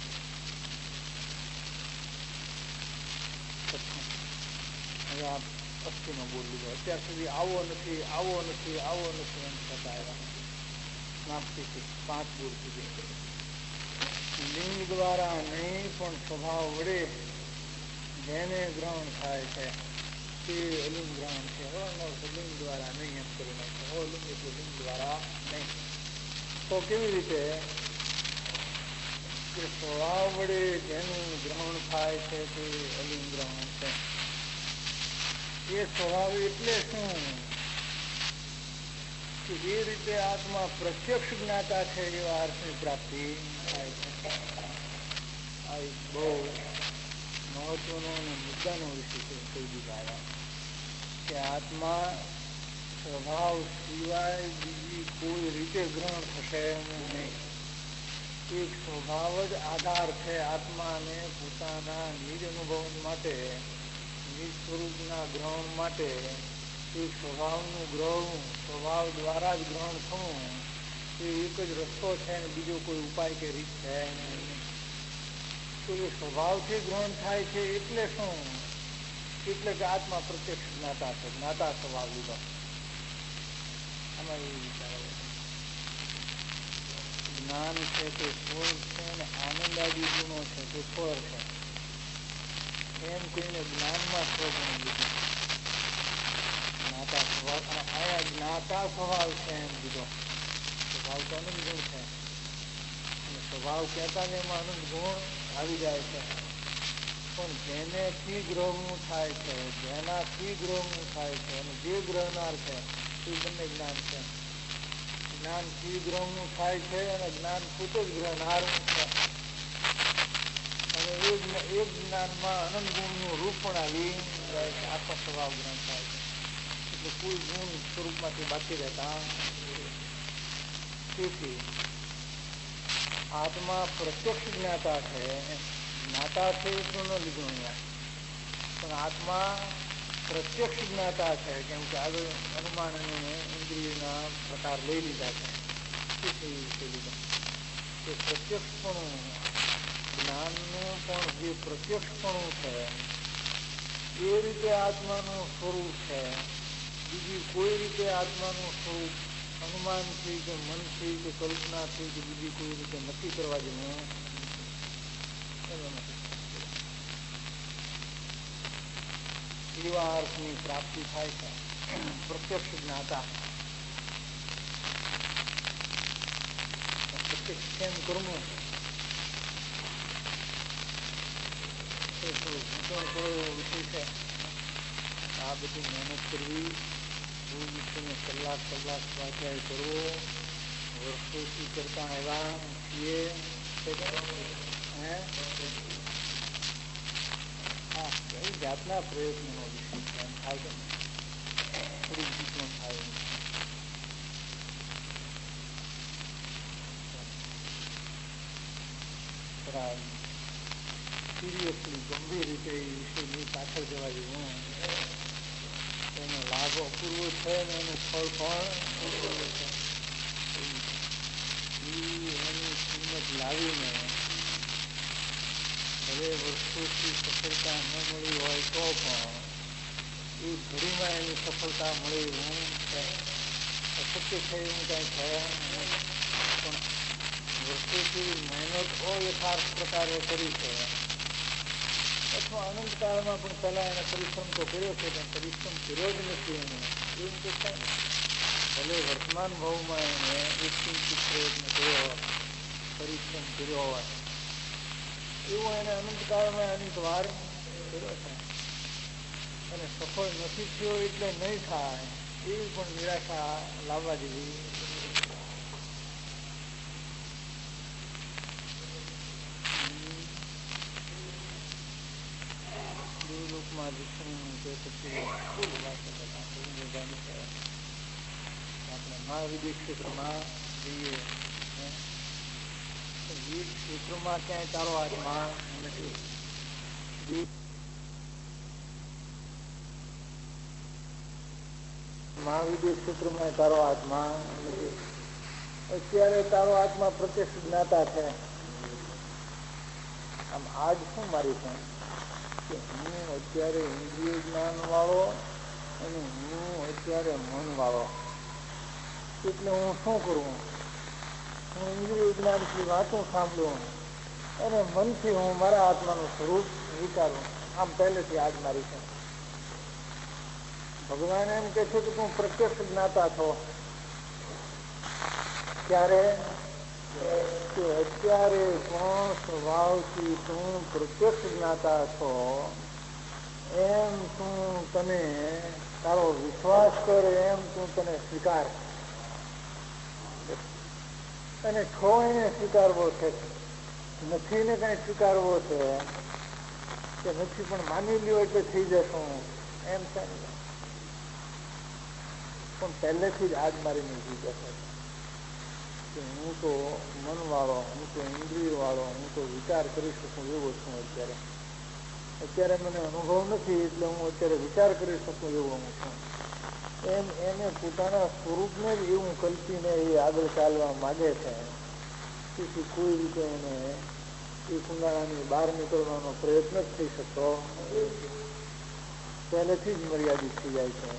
હવે આ પશ્ચિમનો બોલ લીધો. અત્યાર સુધી આવો નથી, આવો નથી, આવો નથી એમ થતા આવ્યા. નાસ્તિક 5 બોલ સુધી લિંગ દ્વારા નહીં પણ સ્વભાવ વડે જેને ગ્રહણ થાય છે તે અલિંગ ગ્રહણ છે. લિંગ દ્વારા નહીં એમ કરી નાખે. લિંગ એટલે લિંગ દ્વારા નહીં. તો કેવી રીતે કે સ્વભાવ વડે જેનું ગ્રહણ થાય છે તે અલિંગ ગ્રહણ છે. એ સ્વભાવ એટલે શું કે એ રીતે આત્મા પ્રત્યક્ષ જ્ઞાતા છે એવા અર્થની પ્રાપ્તિ થાય છે. આ એક બહુ મહત્વનો અને મુદ્દાનો વિષય છે. કહી દીધા કે આત્મા સ્વભાવ સિવાય બીજી કોઈ રીતે ગ્રહણ થશે નહીં. એક સ્વભાવ જ આધાર છે આત્માને પોતાના નિજ અનુભવ માટે, નિજ સ્વરૂપના ગ્રહણ માટે. એક સ્વભાવનું ગ્રહણ, સ્વભાવ દ્વારા જ ગ્રહણ થવું એ એક જ રસ્તો છે ને બીજો કોઈ ઉપાય કે રીત છે નહીં. તો એ સ્વભાવથી ગ્રહણ થાય છે એટલે શું? એટલે કે આત્મા પ્રત્યક્ષ જ્ઞાતા છે. જ્ઞાતા સ્વભાવ લીધો. આમાં એવું વિચાર જ્ઞાન છે તે પૂર્ણ છે અને આનંદ આદિ ગુણો છે તે ફળ છે એમ કોઈને જ્ઞાનમાં સ્વગુણ લીધું. જ્ઞાતા સ્વભાવ આયા જ્ઞાતા સ્વભાવ છે એમ લીધો. સ્વભાવ તો અનંત ગુણ છે અને સ્વભાવ કહેતા ને એમાં અનંત ગુણ આવી જાય છે. પણ જેનેથી ગ્રહવું થાય છે, જેનાથી ગ્રહવું થાય છે અને જે ગ્રહનાર છે એ બંને જ્ઞાન છે. જ્ઞાનથી ગ્રહવું થાય છે અને જ્ઞાન પોતે જ ગ્રહનાર છે. અને એ જ્ઞાનમાં અનંત ગુણનું રૂપ પણ આવી જાય છે. આખો સ્વભાવ ગ્રહણ થાય છે એટલે કોઈ ગુણ સ્વરૂપમાંથી બાકી રહેતા. તેથી આત્મા પ્રત્યક્ષ જ્ઞાતા છે. જ્ઞાતા છે એટલું ન લીધું અહીંયા, પણ આત્મા પ્રત્યક્ષ જ્ઞાતા છે. કેમ કે આગળ અનુમાન અને ઇન્દ્રિયના પ્રકાર લઈ લીધા છે. લીધા તે પ્રત્યક્ષપણું, જ્ઞાનનું પણ જે પ્રત્યક્ષપણું છે એ રીતે આત્માનું સ્વરૂપ છે. બીજી કોઈ રીતે આત્માનું સ્વરૂપ અનુમાનથી કે મનથી કે કલ્પનાથી કે બીજી કોઈ રીતે નક્કી કરવા જેવું એવા અર્થની પ્રાપ્તિ થાય છે. પ્રત્યક્ષ જ્ઞાતા પ્રત્યક્ષ કેમ કરવું એ થોડું ઘૂંટણ કરો એવો વિષય છે. આ બધી મહેનત કરવી, રોજ વિષયને કલાક સ્વાધ્યાય કરવો, વર્ષોથી કરતા આવ્યા છીએ. હા, કઈ જાતના પ્રયત્નનો વિષય છે એમ થાય છે. થોડું જીતવું થાય સિરિયસલી ગંભીર રીતે એ વિષયની પાછળ જવા જેવું. એનો લાભ અપૂર્વ છે અને એનું ફળ પણ અપૂર્વ છે. આવીને ભલે વર્ષોથી સફળતા ન મળી હોય તો પણ એ ઘડીમાં એની સફળતા મળી હું અશક્ય છે એવું કાંઈ થયા પણ વર્ષોથી મહેનત અયથાર્થ પ્રકારે કરી છે અથવા અનંતકાળમાં પણ પહેલાં એને પરિશ્રમ તો કર્યો છે પણ પરિશ્રમ કર્યો જ નથી એને એવું તો થાય ભલે વર્તમાન ભાવમાં એને એક કિંચિત પ્રયત્ન કર્યો પરિશ્રમ કર્યો હોય એવું એને અનંતકાળમાં અનંત વાર કર્યો છે અને સફળ નથી થયો એટલે નહીં થાય એવી પણ નિરાશા લાવવા જેવી દેવલોકમાં વિષ્ણુ કે પછી આપણે મહાવિદ્ય ક્ષેત્રમાં જઈએ વિવિધ ક્ષેત્રમાં ક્યાંય તારો આત્મા નથી મહાવિદ્ય ક્ષેત્રમાં તારો આત્મા નથી અત્યારે તારો આત્મા પ્રત્યક્ષ જ્ઞાતા છે આમ આજ શું મારી છે કે હું અત્યારે ઇન્દ્રિય જ્ઞાન વાળો અને હું અત્યારે મન વાળો એટલે હું શું કરું હું ઇન્દ્રિય જ્ઞાનથી વાતો સાંભળું અને મનથી હું મારા આત્માનું સ્વરૂપ વિચારું આમ પહેલેથી આજ મારી છે ભગવાન એમ કે છે કે તું પ્રત્યક્ષ જ્ઞાતા છો ત્યારે કે અત્યારે પણ સ્વભાવથી તું પ્રત્યક્ષ જ્ઞાતા છો એમ તું તને તારો વિશ્વાસ કરે એમ તું તને સ્વીકાર અને છો એને સ્વીકારવો છે નથી ને કઈ સ્વીકારવો છે કે નથી પણ માની લ્યો એટલે થઈ જશું એમ છે પણ પહેલેથી જ આજ મારી નીકળી જશે કે હું તો મન વાળો હું તો ઇન્દ્રિય વાળો હું તો વિચાર કરી શકું એવો છું અત્યારે મને અનુભવ નથી એટલે હું અત્યારે વિચાર કરી શકું એવો હું છું એમ એને પોતાના સ્વરૂપને જ એવું કલ્પીને એ આગળ ચાલવા માંગે છે તેથી કોઈ રીતે એને એ કુંડાળાની બહાર નીકળવાનો પ્રયત્ન જ થઈ શકતો પહેલેથી જ મર્યાદિત થઈ જાય છે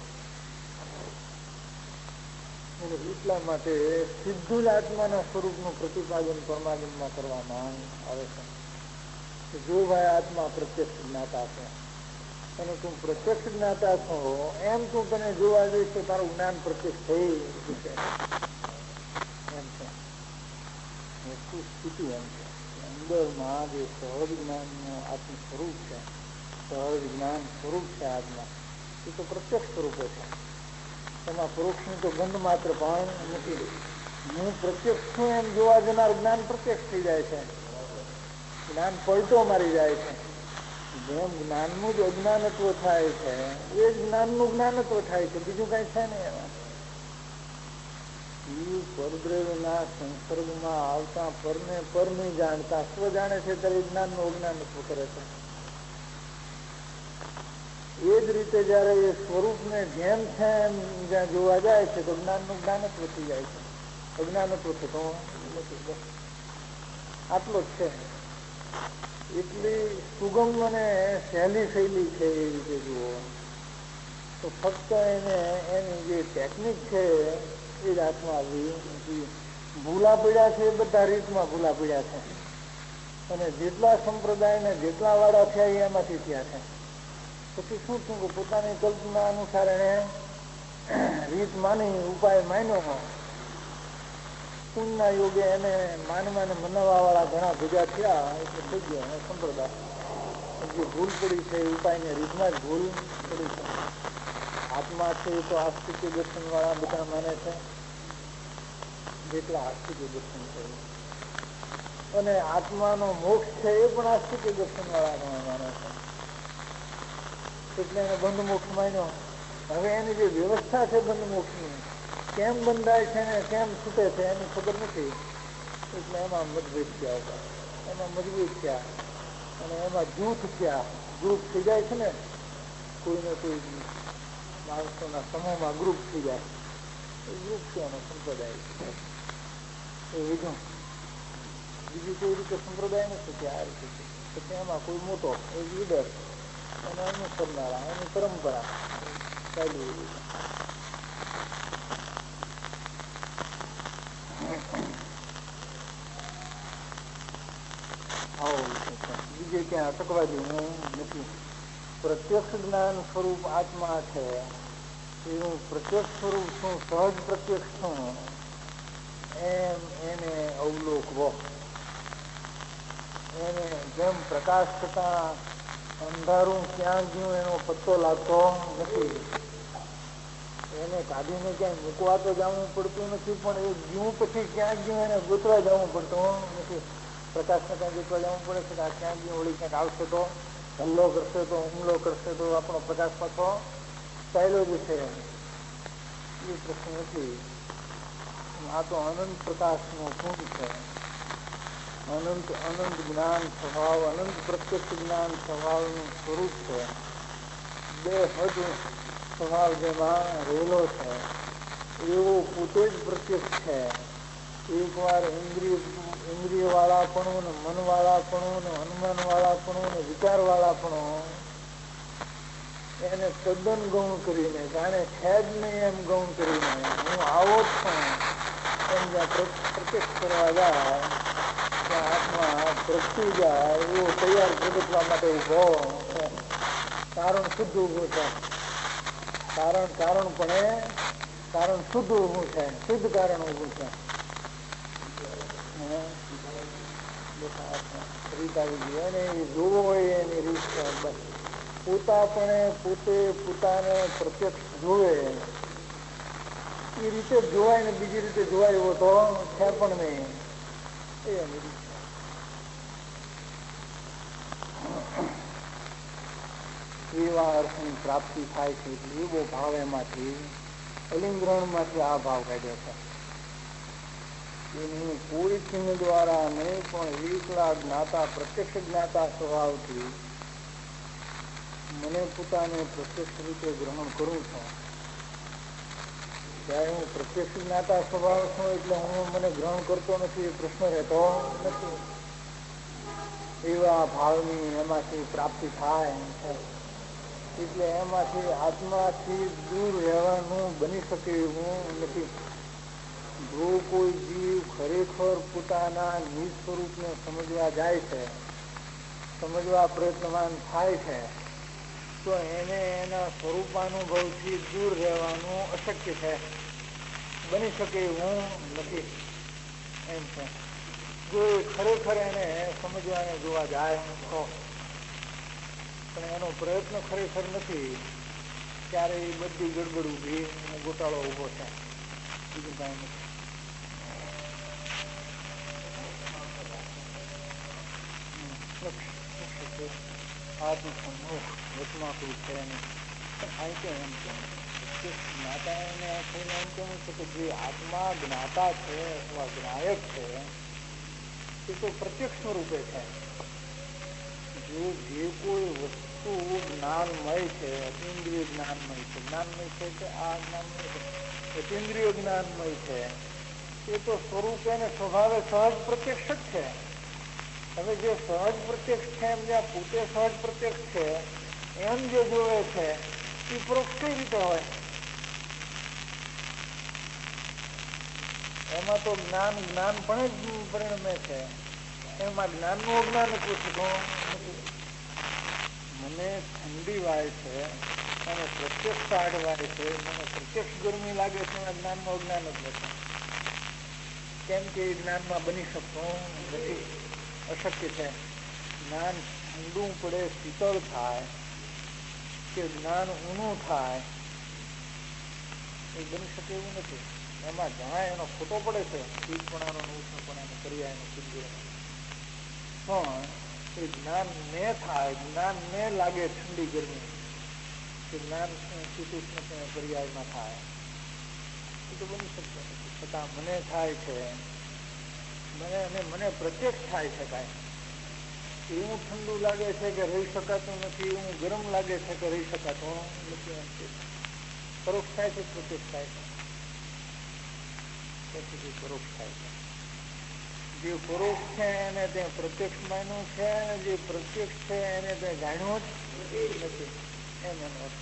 અને એટલા માટે સીધું જ આત્માના સ્વરૂપનું પ્રતિપાદન પરમાનંદમાં કરવામાં આવે છે જો ભાઈ આત્મા પ્રત્યક્ષ જ્ઞાતા છે અને તું પ્રત્યક્ષ જ્ઞાતા છો એમ તું તને જોવા જઈશ તો તારું જ્ઞાન પ્રત્યક્ષ થઈ જશે એમ છે વસ્તુ સ્થિતિ એમ છે અંદરમાં જે સહજ જ્ઞાનનું આત્મ સ્વરૂપ છે સહજ જ્ઞાન સ્વરૂપ છે આત્મા એ તો પ્રત્યક્ષ સ્વરૂપે છે એમાં પરોક્ષની તો ગંધ માત્ર પણ નથી હું પ્રત્યક્ષ છું એમ જોવા જનાર જ્ઞાન પ્રત્યક્ષ થઈ જાય છે જ્ઞાન પલટો મારી જાય છે જેમ જ્ઞાનનું જ અજ્ઞાનત્વ થાય છે એ જ જ્ઞાનનું જ્ઞાનત્વ થાય છે બીજું કઈ છે ને એમાં પરદ્રવ્યના સંસર્ગમાં આવતા પરને પર નહીં જાણતા સ્વ જાણે છે ત્યારે જ્ઞાનનું અજ્ઞાનત્વ કરે છે એ જ રીતે જયારે એ સ્વરૂપને જેમ છે એમ જ્યાં જોવા જાય છે તો જ્ઞાનનું જ્ઞાનત્વ થઈ જાય છે અજ્ઞાનત્વ થતો નથી આટલો જ છે એટલી સુગમ અને સહેલી શૈલી છે એ રીતે જુઓ તો ફક્ત એને એની જે ટેકનિક છે એ જ હાથમાં આવી ભૂલા પડ્યા છે એ બધા રીતમાં ભૂલા પડ્યા છે અને જેટલા સંપ્રદાયને જેટલા વાળા થયા એ એમાંથી થયા છે પછી શું થયું કે પોતાની કલ્પના અનુસાર એને રીત માની ઉપાય માન્યો પુણ્યના યોગે એને માનવાને મનાવવા વાળા ઘણા ભેગા થયા એટલે થઈ ગયા સંપ્રદાય જે ભૂલ પડી છે એ ઉપાયને રીતમાં જ ભૂલ પડી છે આત્મા છે એ તો આસ્તિક દર્શન વાળા બધા માને છે જેટલા આસ્તિક દર્શન છે અને આત્માનો મોક્ષ છે એ પણ આસ્તિક દર્શન વાળા માને છે એટલે એને બંધ મોક્ષ માન્યો હવે એની જે વ્યવસ્થા છે બંધ મોક્ષની કેમ બંધાય છે ને કેમ છૂટે છે એની ખબર નથી એટલે એમાં મતભેદ થયા એમાં મજબૂત થયા અને એમાં જૂથ થયા ગ્રુપ થઈ જાય છે ને કોઈને કોઈ માણસોના સમૂહમાં ગ્રુપ થઈ જાય એ ગ્રુપ છે એનો સંપ્રદાય એ વિધું બીજી કોઈ રીતે સંપ્રદાય નથી કે આ રીતે છે. પછી એમાં કોઈ મોટો એક લીડર અને અનુસરનારા એની પરંપરા ચાલી એવી. આવો બીજે ક્યાં અટકવા જેવું નથી. પ્રત્યક્ષ જ્ઞાન સ્વરૂપ આત્મા છે. એવું પ્રત્યક્ષ સ્વરૂપ શું, સહજ પ્રત્યક્ષ શું, એમ એને અવલોકવો. એને જેમ પ્રકાશ થતા અંધારું ક્યાં ગયું એનો પત્તો લાગતો નથી. એને કાઢીને ક્યાંય મૂકવા તો જવું પડતું નથી, પણ એ ગયું પછી ક્યાં ગયું એને ગોતવા જવું પડતું નથી. પ્રકાશને ક્યાં ગોતવા જવું પડે છે કે આ ક્યાં ગયું, ઓળી ક્યાંક આવશે તો હલ્લો કરશે તો હુમલો કરશે તો આપણો પ્રકાશ પાછો ચાલ્યો જશે. એ પ્રશ્ન નથી. આ તો અનંત પ્રકાશનો કુંડ છે. અનંત અનંત જ્ઞાન સ્વભાવ, અનંત પ્રત્યક્ષ જ્ઞાન સ્વભાવનું સ્વરૂપ છે. બે હદ સ્વભાવ જેમાં રહેલો છે એવો પોતે જ પ્રત્યક્ષ છે. એકવાર ઇન્દ્રિય વાળાપણું ને મન વાળાપણું ને અનુમાન વાળાપણું ને વિચાર વાળાપણું એને તદ્દન ગૌણ કરીને, જાણે છે જ નહીં એમ ગૌણ કરીને હું આવો જ છું એમ જ્યાં પ્રત્યક્ષ કરવા જાય ત્યાં આત્મા પ્રગટી જાય એવો તૈયાર પ્રગટવા માટે ઉભો છે. કારણ શુદ્ધ ઉભું છે. કારણ શુદ્ધ ઉભું છે. શુદ્ધ કારણ ઉભું છે. રીત આવી ગઈ અને એ જોવો હોય એની રીત છે. બસ પોતે પોતાને પ્રત્યક્ષ જોવે એ રીતે જ જોવાય ને બીજી રીતે જોવાય એવો તો છે પણ નહીં. એની રીત એવા અર્થની પ્રાપ્તિ થાય છે. એવો ભાવ એમાંથી અલિંગ્રહણમાંથી આ ભાવ કાઢ્યો છે. એની કોઈ ચિહ્ન દ્વારા નહીં પણ એકલા જ્ઞાતા પ્રત્યક્ષ જ્ઞાતા સ્વભાવથી મને પોતાને પ્રત્યક્ષ રીતે ગ્રહણ કરું છું. ત્યારે હું પ્રત્યક્ષ જ્ઞાતા સ્વભાવ છું એટલે હું મને ગ્રહણ કરતો નથી એ પ્રશ્ન રહેતો નથી. એવા ભાવની એમાંથી પ્રાપ્તિ થાય એટલે એમાંથી આત્માથી દૂર રહેવાનું બની શકે એવું નથી. જો કોઈ જીવ ખરેખર પોતાના નિજ સ્વરૂપને સમજવા જાય છે, સમજવા પ્રયત્નવાન થાય છે, તો એને એના સ્વરૂપાનુભવથી દૂર રહેવાનું અશક્ય છે. બની શકે એવું નથી એમ છે. જો ખરેખર એને સમજવાને જોવા જાય તો, પણ એનો પ્રયત્ન ખરેખર નથી ત્યારે એ બધી ગડબડ ઊભી અને ગોટાળો ઊભો છે. બીજું કાંઈ નથી. આત્મસન્મુખ વચમાં કોઈ છે નહીં. અહીં તો એમ કે જ્ઞાતા એને થઈને એમ કેવું છે કે જે આત્મા જ્ઞાતા છે અથવા જ્ઞાયક છે એ તો પ્રત્યક્ષ સ્વરૂપે છે. જે કોઈ વસ્તુ જ્ઞાનમય છે, અતિન્દ્રિય જ્ઞાનમય છે, જ્ઞાનમય છે કે આ જ્ઞાનમય છે, અતિન્દ્રિય જ્ઞાનમય છે, એ તો સ્વરૂપે ને સ્વભાવે સહજ પ્રત્યક્ષ જ છે. હવે જે સહજ પ્રત્યક્ષ છે એમ જ્યાં પોતે સહજ પ્રત્યક્ષ છે એમ જે જોવે છે એ પરોક્ષ કઈ રીતે હોય? એમાં તો જ્ઞાન પણ જ પરિણમે છે. એમાં જ્ઞાનનું અજ્ઞાન પૂછતું નથી. મને ઠંડી વાય છે અને પ્રત્યક્ષ તાડ વાય છે, મને પ્રત્યક્ષ ગરમી લાગે છે, જ્ઞાનનું અજ્ઞાન જ નથી. કેમ કે એ જ્ઞાનમાં બની શકતું નથી, અશક્ય છે. જ્ઞાન ઠંડુ પડે શીતળ થાય કે જ્ઞાન ઊનું થાય એ બની શકે એવું નથી. એમાં જ્યાં એનો ખોટો પડે છે શીતપણાનો ઉષ્ણપણાનો પર્યાયનો સિદ્ધિનો, પણ એ જ્ઞાન ને થાય, જ્ઞાન ને લાગે ઠંડી ગરમી કે જ્ઞાન શીતોષ્ણ પર્યાયમાં થાય એ તો બની શકતું નથી. છતાં મને થાય છે, મને પ્રત્યક્ષ થાય છે કાંઈ એવું ઠંડુ લાગે છે કે રહી શકાતું નથી, એવું ગરમ લાગે છે કે રહી શકાતું નથી. પરોક્ષ થાય છે, પ્રત્યક્ષ થાય છે, પછી પરોક્ષ થાય છે. જે પરોક્ષ છે એને ત્યાં પ્રત્યક્ષ માન્યું છે, અને જે પ્રત્યક્ષ છે એને ત્યાં જાણ્યું જ નથી, એમ એનો અર્થ.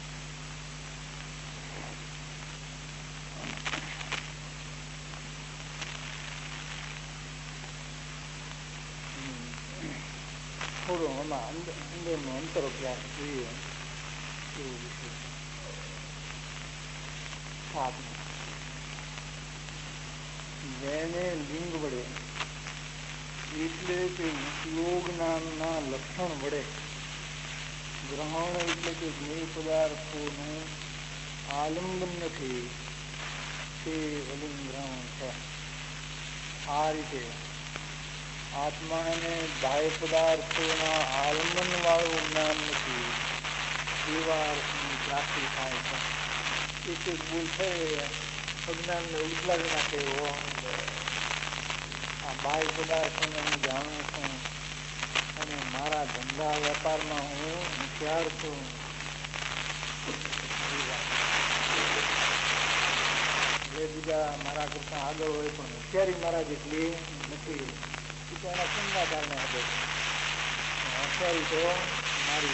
થોડો આમાં અંદરનો અંતર અભ્યાસ જોઈએ એવું વિષય. જેને લિંગ વડે એટલે કે ઉપયોગ નામના લક્ષણ વડે ગ્રહણ એટલે કે જ્ઞેય પદાર્થોનું આલંબન નથી તે અલિંગ ગ્રહણ છે. આ રીતે આત્માને બાહ્ય પદાર્થોના આલંબન વાળું જ્ઞાન નથી એવા અર્થની પ્રાપ્તિ થાય છે. એક એક ભૂલ થઈ અજ્ઞાનને ઉજલાવી નાખે એવો. આ બાહ્ય પદાર્થોને હું જાણું છું અને મારા ધંધા વેપારમાં હું હોશિયાર છું. જે બીજા મારા કરતા આગળ હોય પણ હોશિયારી મારા જેટલી નથી. તો એના ચિંતા કારણે આગળ હોશિયારી તો મારી.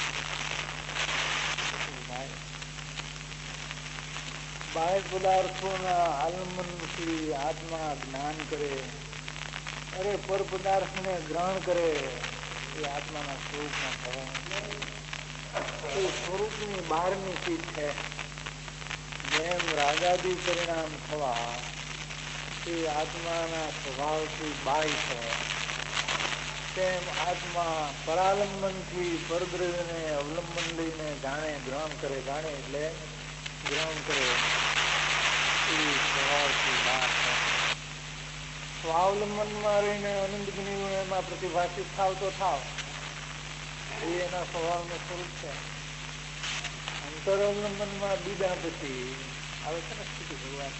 બાહ્ય પદાર્થોના આલંબનથી આત્મા જ્ઞાન કરે. અરે પર પદાર્થને ગ્રહણ કરે એ આત્માના સ્વરૂપમાં થવા એ સ્વરૂપની બહારની ચીજ છે. જેમ રાગાદી પરિણામ થવા એ આત્માના સ્વભાવથી બાહ્ય છે, તેમ આત્મા પરાલંબનથી પરદ્રવ્યને અવલંબન લઈને જાણે ગ્રહણ કરે. જાણે એટલે ગ્રહણ કરે એ સ્વભાવથી બહાર છે. સ્વાવલંબનમાં રહીને અનંત જ્ઞાન એમાં પ્રતિભાષિત થાવ તો થાવ એ એના સ્વભાવનું સ્વરૂપ છે. અંતરવલંબનમાં બીજા પછી આવે છે ને સ્થિતિ ભગવાન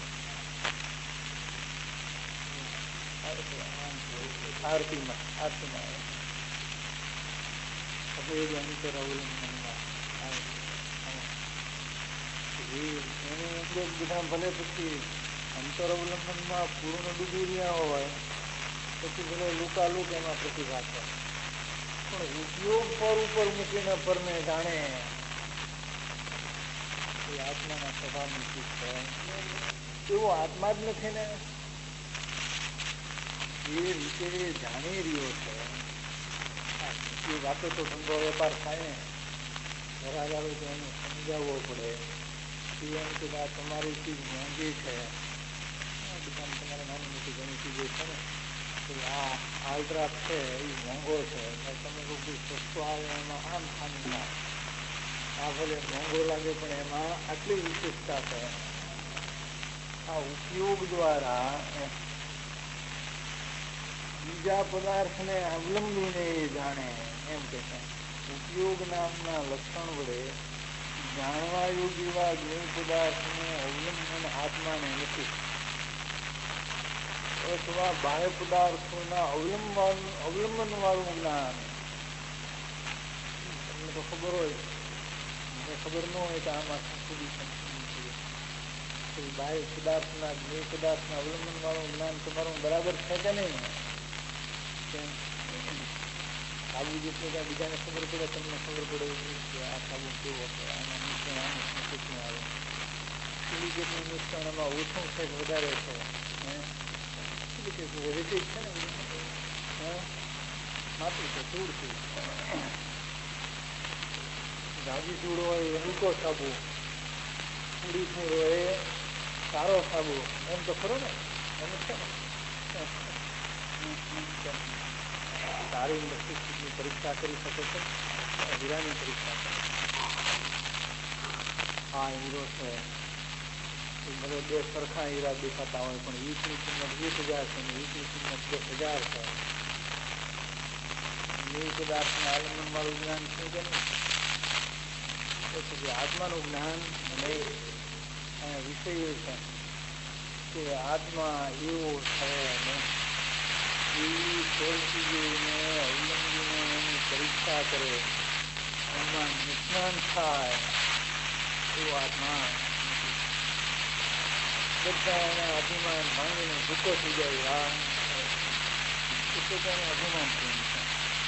આરતીમાં અંતરવલંબનમાં એની અંદર બધા ભલે પછી અંતરવલંબનમાં પૂર્ણ ડૂબી રહ્યા હોય પછી ભલે લુકાલુક એમાં પ્રતિભા છે, પણ ઉપયોગ પર ઉપર મૂકીને પરને જાણે એ આત્માના સ્વભાવની ચીજ છે. એવો આત્મા જ નથી ને જે રીતે જાણી રહ્યો છે. એ વાતો તો ધંધો વેપાર થાય ને ઘરાક આવે તો એને સમજાવવો પડે. એમ કે આ તમારી ચીજ મોંઘી છે, દુકાન તમારે નાની મોટી ઘણી ચીજો છે ને તો આ આલ્ટ્રા છે એ મોંઘો છે, તમે કોઈ સસ્તો આવે એમાં આમ ખામી ના. આ ભલે મોંઘો લાગે પણ એમાં આટલી વિશેષતા છે. આ ઉપયોગ દ્વારા બીજા પદાર્થને અવલંબીને એ જાણે એમ કે છે. ઉપયોગ નામના લક્ષણ વડે જાણવા યોગ્ય એવા જ્ઞેય પદાર્થનું અવલંબન આત્માને નથી અથવા બાહ્ય પદાર્થોના અવલંબન વાળું જ્ઞાન. તમને તો ખબર હોય, મને ખબર ન હોય તો આમાં સંશોધી બાહ્ય પદાર્થના જ્ઞેય પદાર્થના અવલંબન વાળું જ્ઞાન તમારું બરાબર છે કે નહીં? સાબુ જેટલું ત્યાં બીજાને ખબર પડે તમને ખબર પડે કે આ સાબુ કેવો છે, આના મિશ્રણ આનું શું આવે, પેલી જેટલું મિશ્રણ એમાં ઓછું છે કે વધારે છે, વધતી છે ને માપી છે ધૂળથી. જાજી ધૂળ હોય એ હલકો સાબુ, થોડી ધૂળ હોય એ સારો સાબુ, એમ તો ખરો ને? એમ છે ને સારી ઇન્ડસ્ટ્રીની પરીક્ષા કરી શકે છે, હીરાની પરીક્ષા કરે. આ હીરો છે એ ભલે બે સરખા હીરા દેખાતા હોય પણ 20ની કિંમત 20,000 છે ને 20ની કિંમત 10,000 છે. એ પદાર્થના આલંબન વાળું જ્ઞાન છે કે નહીં? પછી આત્માનું જ્ઞાન અને વિષય એ છે કે આત્મા એવો છે ને એવી પરિસ્થિતિઓને અવલંબીને એની પરીક્ષા કરે, એમાં નિષ્ણાંત થાય એવો આત્મા બધા એના અભિમાન ભાંગીને ભૂકો થઈ જાય. એટલે તેને અભિમાન થયું છે.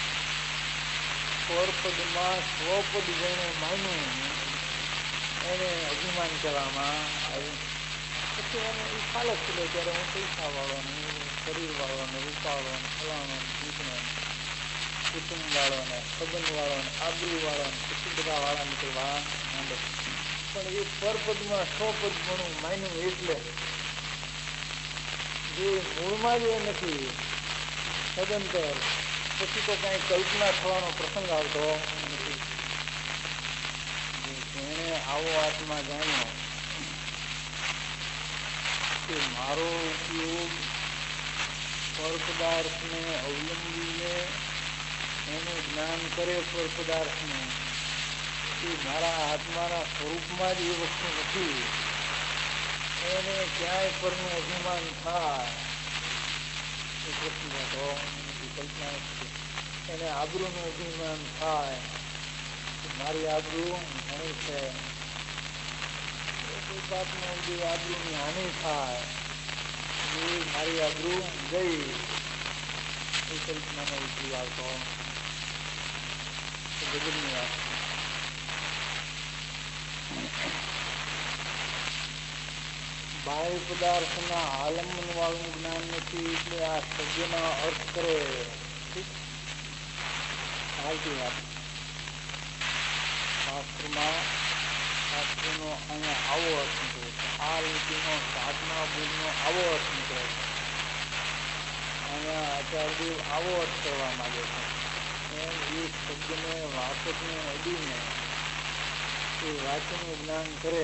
સ્વરપદમાં સ્વપદ જેને માન્યું એને અભિમાન કરવામાં આવ્યું. પછી એને એ ખ્યાલ જ પડ્યો ત્યારે હું પૈસા વાળો ને શરીર વાળો ને રૂપાળો ને ફલાણો જીતનો કુટુંબ વાળો ને સંબંધ વાળો ને આબરૂ વાળો ને પછી બધા વાળા નીકળવા માંડે. પણ એ પરપદમાં સ્વપદ ઘણું માન્યું એટલે જે મૂળમાં જ એ નથી સદંતર પછી તો કાંઈ કલ્પના થવાનો પ્રસંગ આવતો નથી. જેણે આવો આત્મા જાણ્યો કે મારો ઉપયોગ પરપદાર્થને અવલંબીને એનું જ્ઞાન કરે પરપદાર્થને એ મારા આત્માના સ્વરૂપમાં જ એ વસ્તુ નથી. એને ક્યાંય પરનું અભિમાન થાય એ પ્રશ્ન હતો કલ્પના નથી. એને આબરૂનું અભિમાન થાય મારી આબરૂ ઘણી છે. કોઈ વાતમાં જે આબરૂની હાનિ થાય એ મારી આબરૂ ગઈ એ કલ્પનાનો ઉકેલ આવતો ગજબની વાત. બાહ્ય પદાર્થના આલંબન વાળું જ્ઞાન નથી એટલે આ શબ્દના અર્થ કરે. હાલતી વાત શાસ્ત્રનો અહીંયા આવો અર્થ નીકળે છે. આ લીટીનો 7મા બોધનો આવો અર્થ નીકળે છે. અહીંયા આચાર્યદેવ આવો અર્થ કરવા માંગે છે. એમ એ શબ્દને વાચકને અડીને એ વાચકનું જ્ઞાન કરે.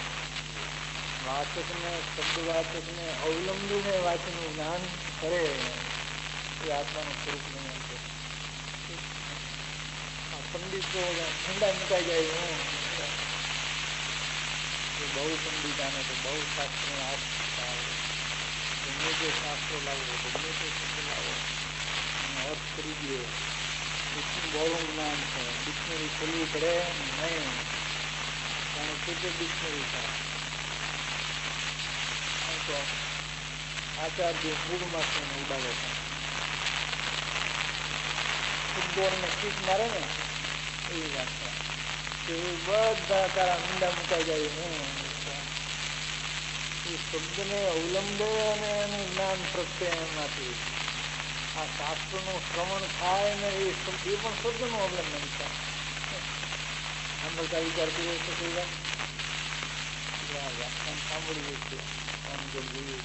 વાચકને શબ્દવાચકને અવલંબીને વાચકનું જ્ઞાન કરે એ આત્માનું સ્વરૂપ નહીં છે. આ પંડિતો ઠંડા મુકાઈ જાય હું બહુ પંડિતાને તો બહુ શાસ્ત્રને હાથ આવે. ગમે તે શાસ્ત્ર લાવો ગમે તે શબ્દ લાવો અને અર્થ કરી દે. એટલું બહોળું જ્ઞાન છે. ડિક્શનરી ખોલવી પડે નહીં કારણ પોતે ડિક્શનરી છે. તો આચાર્ય મૂળમાં ઉડાવે છે. ફૂટબોલને કિક મારે ને એવી વાત છે કે બધા તારા મીંડા મુકાઈ જાય. હું એ શબ્દને અવલંબે અને એનું જ્ઞાન પ્રગટે એમાંથી આ શાસ્ત્રનું શ્રવણ થાય ને એ પણ શબ્દનું અવલંબન છે. સાંભળતા વિચાર કર્યો છે કોઈ વાત વ્યાખ્યાન સાંભળીએ છીએ જે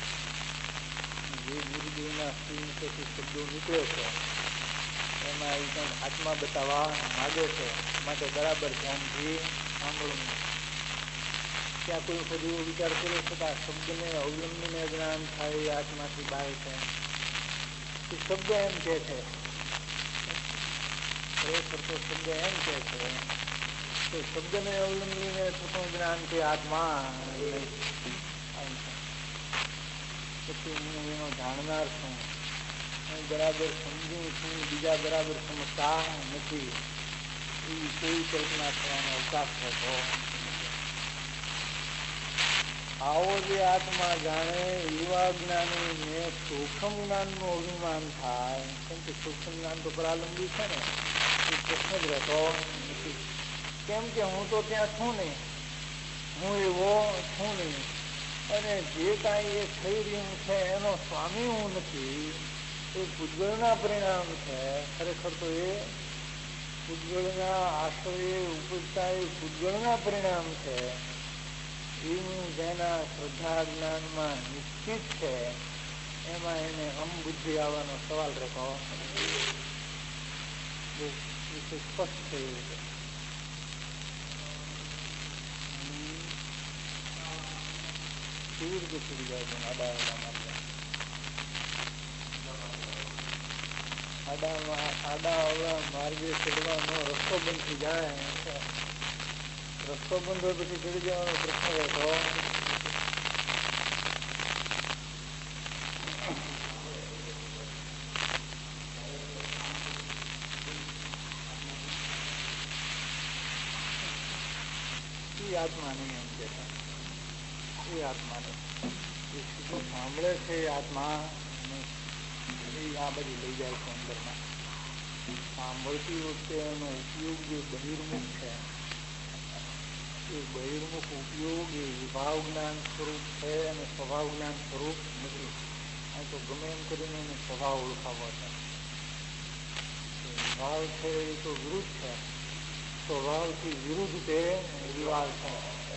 ગુરુદેવના સ્ત્રી શબ્દો નીકળે છે એમાં એ પણ આત્મા બતાવવા માગે છે. માટે બરાબર ધ્યાનથી સાંભળવું. ત્યાં કોઈ વખત એવો વિચાર કર્યો છે કે આ શબ્દને અવલંબીને જ્ઞાન થાય આત્માથી બહાર છે. એ શબ્દ એમ કે છે ખરેખર તો શબ્દ એમ કે છે તો શબ્દને અવલંબીને થતું જ્ઞાન છે આત્મા. પછી હું એનો જાણનાર છું. હું બરાબર સમજું છું. બીજા બરાબર સમજતા નથી. એવી કોઈ કલ્પના થવાનો અવકાશ રહેતો. આવો જે આત્મા જાણે એવા જ્ઞાનીને સૂક્ષ્મ જ્ઞાનનું અભિમાન થાય. કેમ કે સૂક્ષ્મ જ્ઞાન તો પરાલંબી છે ને એ પ્રશ્ન જ રહેતો નથી. કેમ કે હું તો ત્યાં છું નહીં. હું એવો છું નહીં અને જે કાંઈ એ થઈ રહ્યું છે એનો સ્વામી હું નથી. એ પૂજગળના પરિણામ છે. ખરેખર તો એ પૂજગળના આશ્રય ઉપજતા એ પૂજગળના પરિણામ છે. એવું જેના શ્રદ્ધા જ્ઞાનમાં નિશ્ચિત છે એમાં એને અહંબુદ્ધિ આવવાનો સવાલ રહેતો સ્પષ્ટ થયું છે. કેવી રીતે છૂટી જાય છે આડા માર્ગે ચડવાનો રસ્તો બંધ થઈ જાય. રસ્તો બંધ હોય પછી ચડી જવાનો પ્રશ્ન રહેતો. એ આત્મા નહીં એમ કે એ આત્મા નહીં. એ સીધું સાંભળે છે એ આત્મા એ બુદ્ધિ આ બધી લઈ જાય છે અંદરમાં. સાંભળતી વખતે એનો ઉપયોગ જે બહિર્મુખ છે, એ બહિર્મુખ ઉપયોગ એ વિભાવ જ્ઞાન સ્વરૂપ છે અને સ્વભાવ જ્ઞાન સ્વરૂપ નથી. આ તો ગમે એમ કરીને એને સ્વભાવ ઓળખાવો છે. વિભાવ છે એ તો વિરુદ્ધ છે, સ્વભાવથી વિરુદ્ધ તે વિભાવ છે.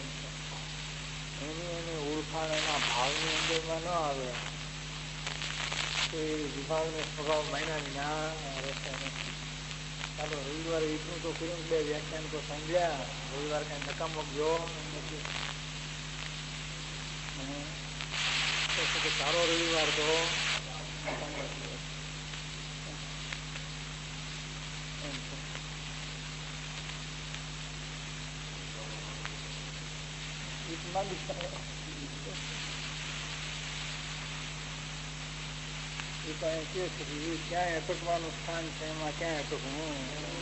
એની એને ઓળખાણ એના ભાવની અંદરમાં ન આવે તો એ વિભાવને સ્વભાવ માયના વિના રહેશે નહીં. ચાલો રવિવારે એટલું તો કર્યું, 2 વ્યાખ્યાન તો સમજ્યા, રવિવાર કઈ નકામો ગયો નથી. સારો રવિવાર તો ક્યાંય અટકવાનું સ્થાન છે, એમાં ક્યાંય અટકવું.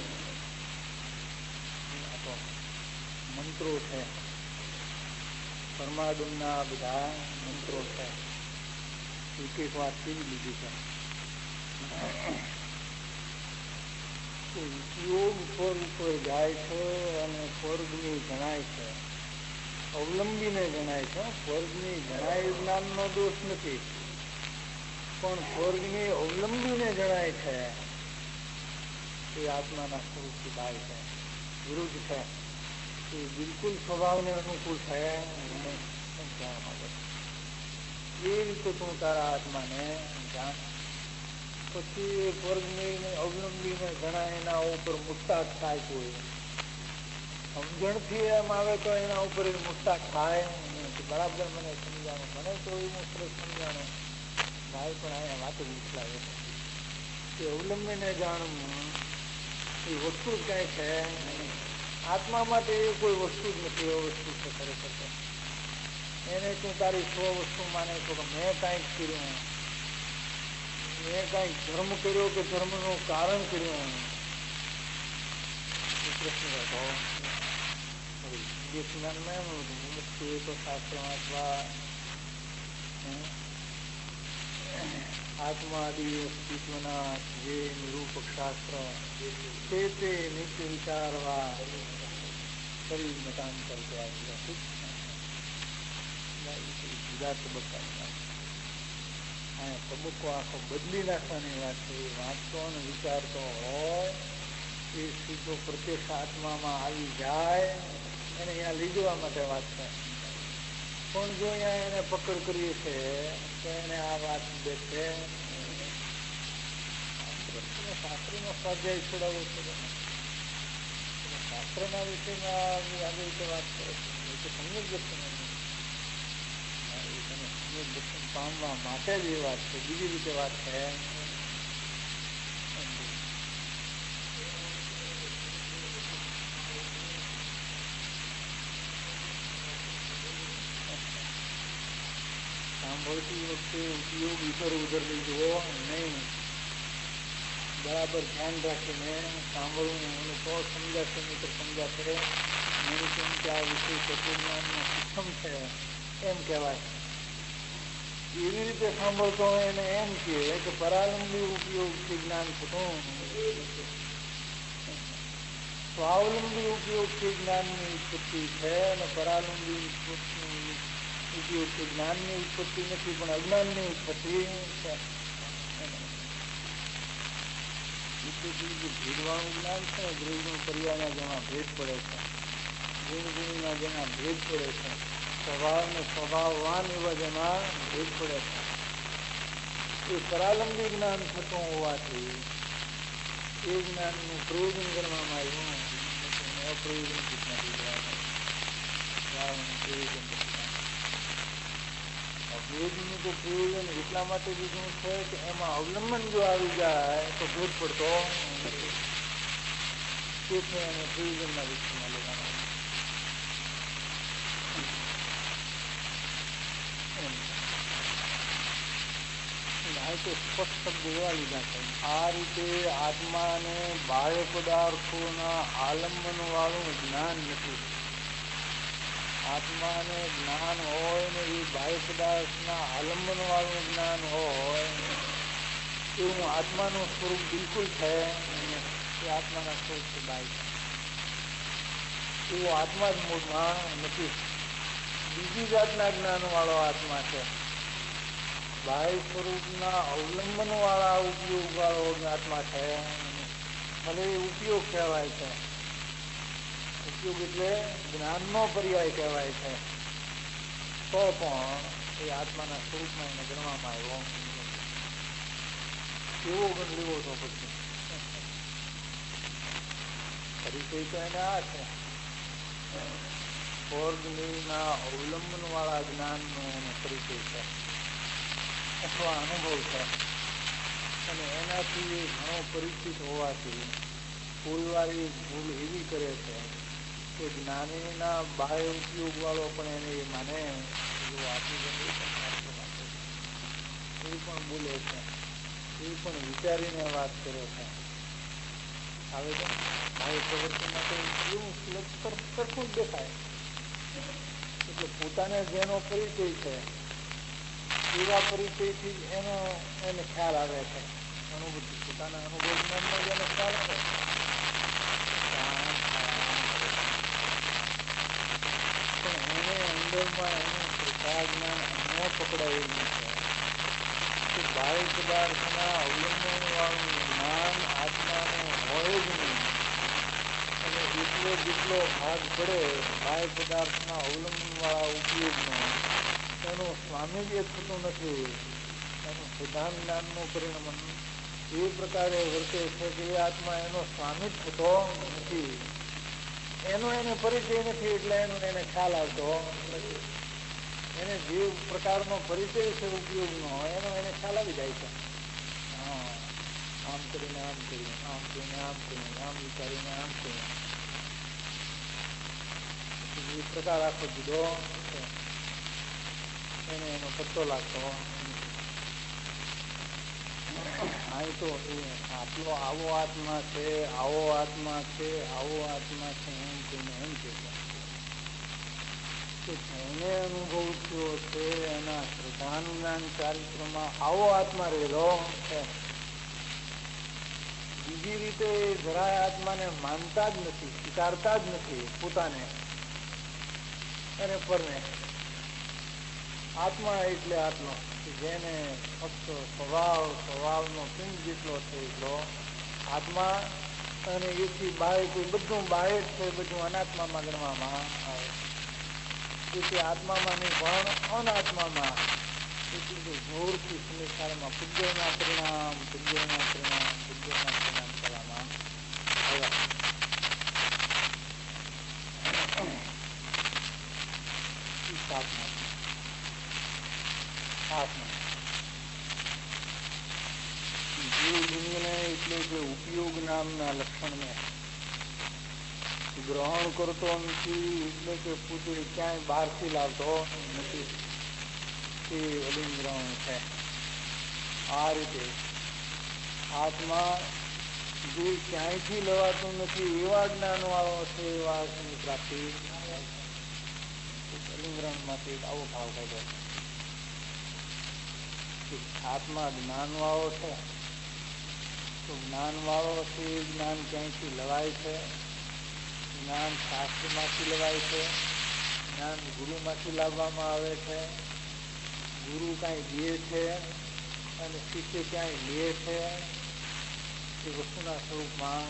મંત્રો છે, પરમાદુના બધા મંત્રો છે, એક એક વાત કેવી લીધી છે. ઉપયોગ પર ઉપર જાય છે અને સ્વર્ગની જણાય છે, અવલંબીને જણાય છે. સ્વર્ગની જણાય જ્ઞાનનો દોષ નથી, પણ સ્વર્ગની અવલંબીને જણાય છે એ આત્માના સ્વરૂપથી બહાર છે, વિરુદ્ધ છે. એ બિલકુલ સ્વભાવને અનુકૂળ છે. એ રીતે તું તારા આત્માને જાણ. પછી સ્વર્ગની અવલંબીને જણાય એના ઉપર મુસ્તાક થાય. કોઈ સમજણથી એમ આવે તો એના ઉપર મુસ્તાક થાય. બરાબર મને સમજાણું, મને તો એવું સરસ સમજાણું ભાઈ, પણ અહીંયા વાતો વિસલાવે છે. અવલંબીને જાણવું એ વસ્તુ જ કઈ છે. આત્મા માટે એ કોઈ વસ્તુ જ નથી. એ વસ્તુ છે ખરેખર. એને તું તારી સ્વ વસ્તુ માને છો કે મેં કાંઈક કર્યું, મેં કાંઈક ધર્મ કર્યો કે ધર્મનું કારણ કર્યું. કૃષ્ણ હતો જ્ઞાનમાં એમ મુક્તિ તો શાસ્ત્ર વાંચવા, આત્માદિ અસ્તિત્વના જે નિરૂપક શાસ્ત્ર તે નિત્ય વિચારવા શરીર મતાંતર કહેવાય. જુદા તબક્કા તબક્કો આખો બદલી નાખવાની વાત છે. વાંચતો અને વિચારતો હોય એ સીધો પ્રત્યક્ષ આત્મામાં આવી જાય એને અહીંયા લઈ જવા માટે વાત છે. પણ જો અહીંયા એને પકડ કરીએ છે તો એને આ વાત બેસે શાસ્ત્રીનો સ્વાધ્યાય છોડાવવો છે. શાસ્ત્રના વિષયમાં આવી રીતે વાત કરે છે. સમ્યક દર્શન પામવા માટે જ એ વાત છે, બીજી રીતે વાત છે. સાંભળતી વખતે ઉપયોગ ઇધર ઉધર લઈ જવો નહીં. બરાબર ધ્યાન રાખીને સાંભળવું. અને તો સમજાશે નહીં તો સમજાશે નહીં. કેમ કે આ વિષય તત્વજ્ઞાનનો સૂક્ષ્મ છે એમ કહેવાય. એવી રીતે સાંભળતો હોય એને એમ કે પરાલંબી ઉપયોગથી જ્ઞાન થતું, સ્વાવલંબી ઉપયોગથી જ્ઞાનની ઉત્પત્તિ છે અને પરાલંબી ઉપયોગથી જ્ઞાનની ઉત્પત્તિ નથી, પણ અજ્ઞાનની ઉત્પત્તિ છે. ભેદવાળું જ્ઞાન છે. ગૃહનું પરિવારના જેમાં ભેદ પડે છે, ગુણના જેમાં ભેદ પડે છે, સ્વભાવ ને સ્વભાવવાન એવા જેમાં ભેદ પડે છે. એ પરાલંબી જ્ઞાન થતું હોવાથી એ જ્ઞાનનું પ્રયોજન કરવામાં આવ્યું. અપ્રયોજન અપ્રયોજનનું તો પ્રયોજન એટલા માટે બીજું છે કે એમાં અવલંબન જો આવી જાય તો ભેદ પડતો નથી. તેથી એને પ્રયોજનના વિષયમાં લેવાનું. તો સ્પષ્ટ શબ્દ એવા લીધા છે. આ રીતે આત્માને બાહ્ય પદાર્થોના આલંબન વાળું જ્ઞાન નથી. આત્માને જ્ઞાન હોય ને એ બાહ્ય પદાર્થના આલંબન વાળું જ્ઞાન હોય એવું આત્માનું સ્વરૂપ બિલકુલ છે એ આત્માના સ્વરૂપથી બાય છે એવું આત્મા જ મૂળમાં નથી. બીજી જાતના જ્ઞાન વાળો આત્મા છે. બાહ્ય સ્વરૂપના અવલંબન વાળા ઉપયોગ વાળો આત્મા છે. ભલે એ ઉપયોગ કહેવાય છે. ઉપયોગ એટલે જ્ઞાનનો પર્યાય કહેવાય છે. તો પણ એ આત્માના સ્વરૂપમાં એને ગણવામાં આવ્યો એવો ગણ લેવો તો પછી પરિચય તો એને આ છે સ્વર્ગના અવલંબન વાળા જ્ઞાનનો એનો પરિચય છે અથવા અનુભવ છે. અને એનાથી ઘણો પરિચિત હોવાથી કોઈ વાર એ ભૂલ એવી કરે છે કે જ્ઞાનીના બાહ્ય ઉપયોગ વાળો પણ એને એ માને એવું આપી એ પણ બોલે છે, એ પણ વિચારીને વાત કરે છે. આવે તો બાહ્ય પ્રવૃત્તિમાં તો એવું સરખું જ દેખાય. એટલે પોતાને જેનો પરિચય છે એવા પરિચયથી એને ખ્યાલ આવે છે. અનુભૂતિ પોતાના અનુભવ જ્ઞાનમાં જેનો ખ્યાલ આવે પણ એને અંદરમાં એનું શ્રદ્ધા જ્ઞાન ન પકડાયેલું છે કે બાહ્ય પદાર્થના અવલંબન વાળું જ્ઞાન આત્માને હોય જ નહીં. અને જેટલો ભાગ પડે બાહ્ય પદાર્થના અવલંબન વાળા ઉપયોગનો એનું સ્વામી જ થતું નથી. એનું સિદ્ધાંત જ્ઞાનનું પરિણામ એ પ્રકારે વર્તે છે કે એ આત્મા એનો સ્વામી જ થતો નથી. એનો એને પરિચય નથી એટલે એને ખ્યાલ આવતો નથી. એને જે પ્રકારનો પરિચય છે ઉપયોગનો એનો એને ખ્યાલ આવી જાય છે. હા, આમ કરીને આમ કરીને આમ કરીને આમ કરીને આમ વિચારીને આમ કરીને એ પ્રકાર આખો જુદો છે. એને એનો પત્તો લાગતો અહીં તો આટલો આવો આત્મા છે, આવો આત્મા છે, આવો આત્મા છે એમ કોઈને એમ કે જેને અનુભવ થયો છે એના શ્રદ્ધાનુજ્ઞાન ચારિત્રમાં આવો આત્મા રહેલો છે. બીજી રીતે જરાય આત્માને માનતા જ નથી, સ્વીકારતા જ નથી પોતાને અને પરને. આત્મા એટલે આત્મા જેને ફક્ત સ્વભાવનો પિંડ જેટલો છે એટલો આત્મા અને એથી બાહ્ય કોઈ બધું બાહ્ય છે બધું અનાત્મામાં ગણવામાં આવે. તેથી આત્મામાં નહીં પણ અનાત્મામાં એટલું જોરથી સંસારમાં પૂજ્યના પરિણામ કરવામાં આવ્યા. જીવ દુનિયાને એટલે કે ઉપયોગ નામના લક્ષણને ગ્રહણ કરતો નથી. એટલે કે પોતે ક્યાંય બહારથી લાવતો નથી. તે અલિંગ્રહણ છે. આ રીતે આત્મા જે ક્યાંયથી લેવાતું નથી એવા જ્ઞાન વાળો છે એવા પ્રાપ્તિ અલિંગ્રહણમાંથી આવો ભાવ કાઢ્યો. આત્મા જ્ઞાન વાળો છે તો જ્ઞાન વાળો છે એ જ્ઞાન ક્યાંયથી લવાય છે. જ્ઞાન શાસ્ત્રમાંથી લેવાય છે, જ્ઞાન ગુરુમાંથી લાવવામાં આવે છે. ગુરુ કાંઈ દે છે અને શિષ્ય ક્યાંય લે છે. એ વસ્તુના સ્વરૂપમાં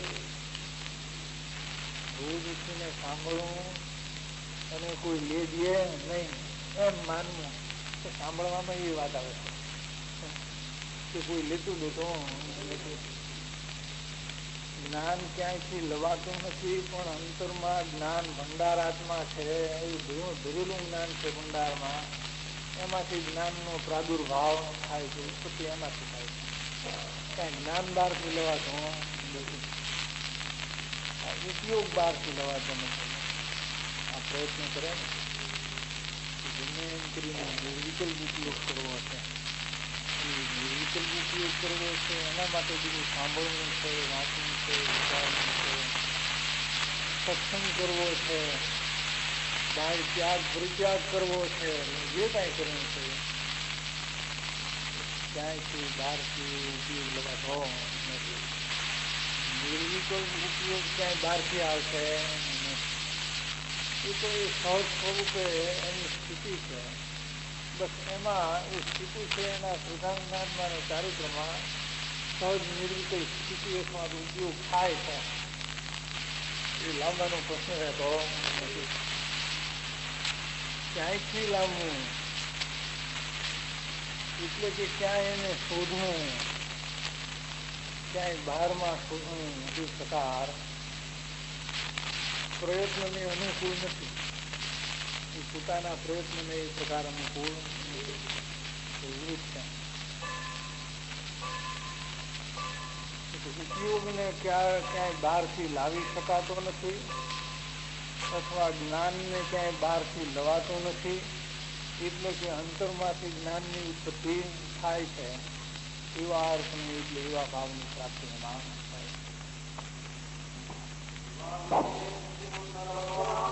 રોજ ઉઠીને સાંભળવું અને કોઈ લે દે નહીં એમ માનવું તો સાંભળવામાં એવી વાત આવે છે કે કોઈ લેતું દેતું નથી. જ્ઞાન ક્યાંયથી લવાતું નથી પણ અંતરમાં જ્ઞાન ભંડાર આત્મા છે એ ભરેલું જ્ઞાન છે ભંડારમાં. એમાંથી જ્ઞાનનો પ્રાદુર્ભાવ થાય છે, ઉત્પત્તિ એમાંથી થાય છે. કાંઈ જ્ઞાન બહારથી લેવાતું નથી, ઉપયોગ બહારથી લેવાતો નથી. આ પ્રયત્ન કરે ને ગમે એમ કરીને નિર્વિકલ્પ ઉપયોગ કરવો છે. નિર્વિકલ્પ ઉપયોગ કરવો છે એના માટે બધું સાંભળવું છે, વાંચવું છે, વિચારવું છે, સત્સંગ કરવો છે, બહાર ત્યાગ પરિત્યાગ કરવો છે, જે કાંઈ કરવું છે ક્યાંયથી બહારથી ઉપયોગ લગાતો નથી. નિર્વિકલ્પ ઉપયોગ ક્યાંય બહારથી આવશે એ તો એ સહજ સ્વરૂપે એની સ્થિતિ છે. બસ એમાં એ સ્થિતિ છે એના પ્રધાનજ્ઞાનમાં અને ચારિત્રમાં સહજ નિર્વિકલ્પ સ્થિતિ એકમાં ઉપયોગ થાય છે. એ લાંબાનો પ્રશ્ન રહેતો નથી. ક્યાંયથી લાવવું એટલે કે ક્યાંય એને શોધવું, ક્યાંય બહારમાં શોધવું એ પ્રકાર પ્રયત્નને અનુકૂળ નથી. એ પોતાના પ્રયત્નને એ પ્રકાર અનુકૂળ વિરુદ્ધ છે. ઉપયોગને ક્યાંય બહારથી લાવી શકાતો નથી અથવા જ્ઞાનને ક્યાંય બહારથી લવાતું નથી. એટલે કે અંતરમાંથી જ્ઞાનની ઉત્પત્તિ થાય છે એવા અર્થની એટલે એવા ભાવની પ્રાપ્તિ એમાં થાય.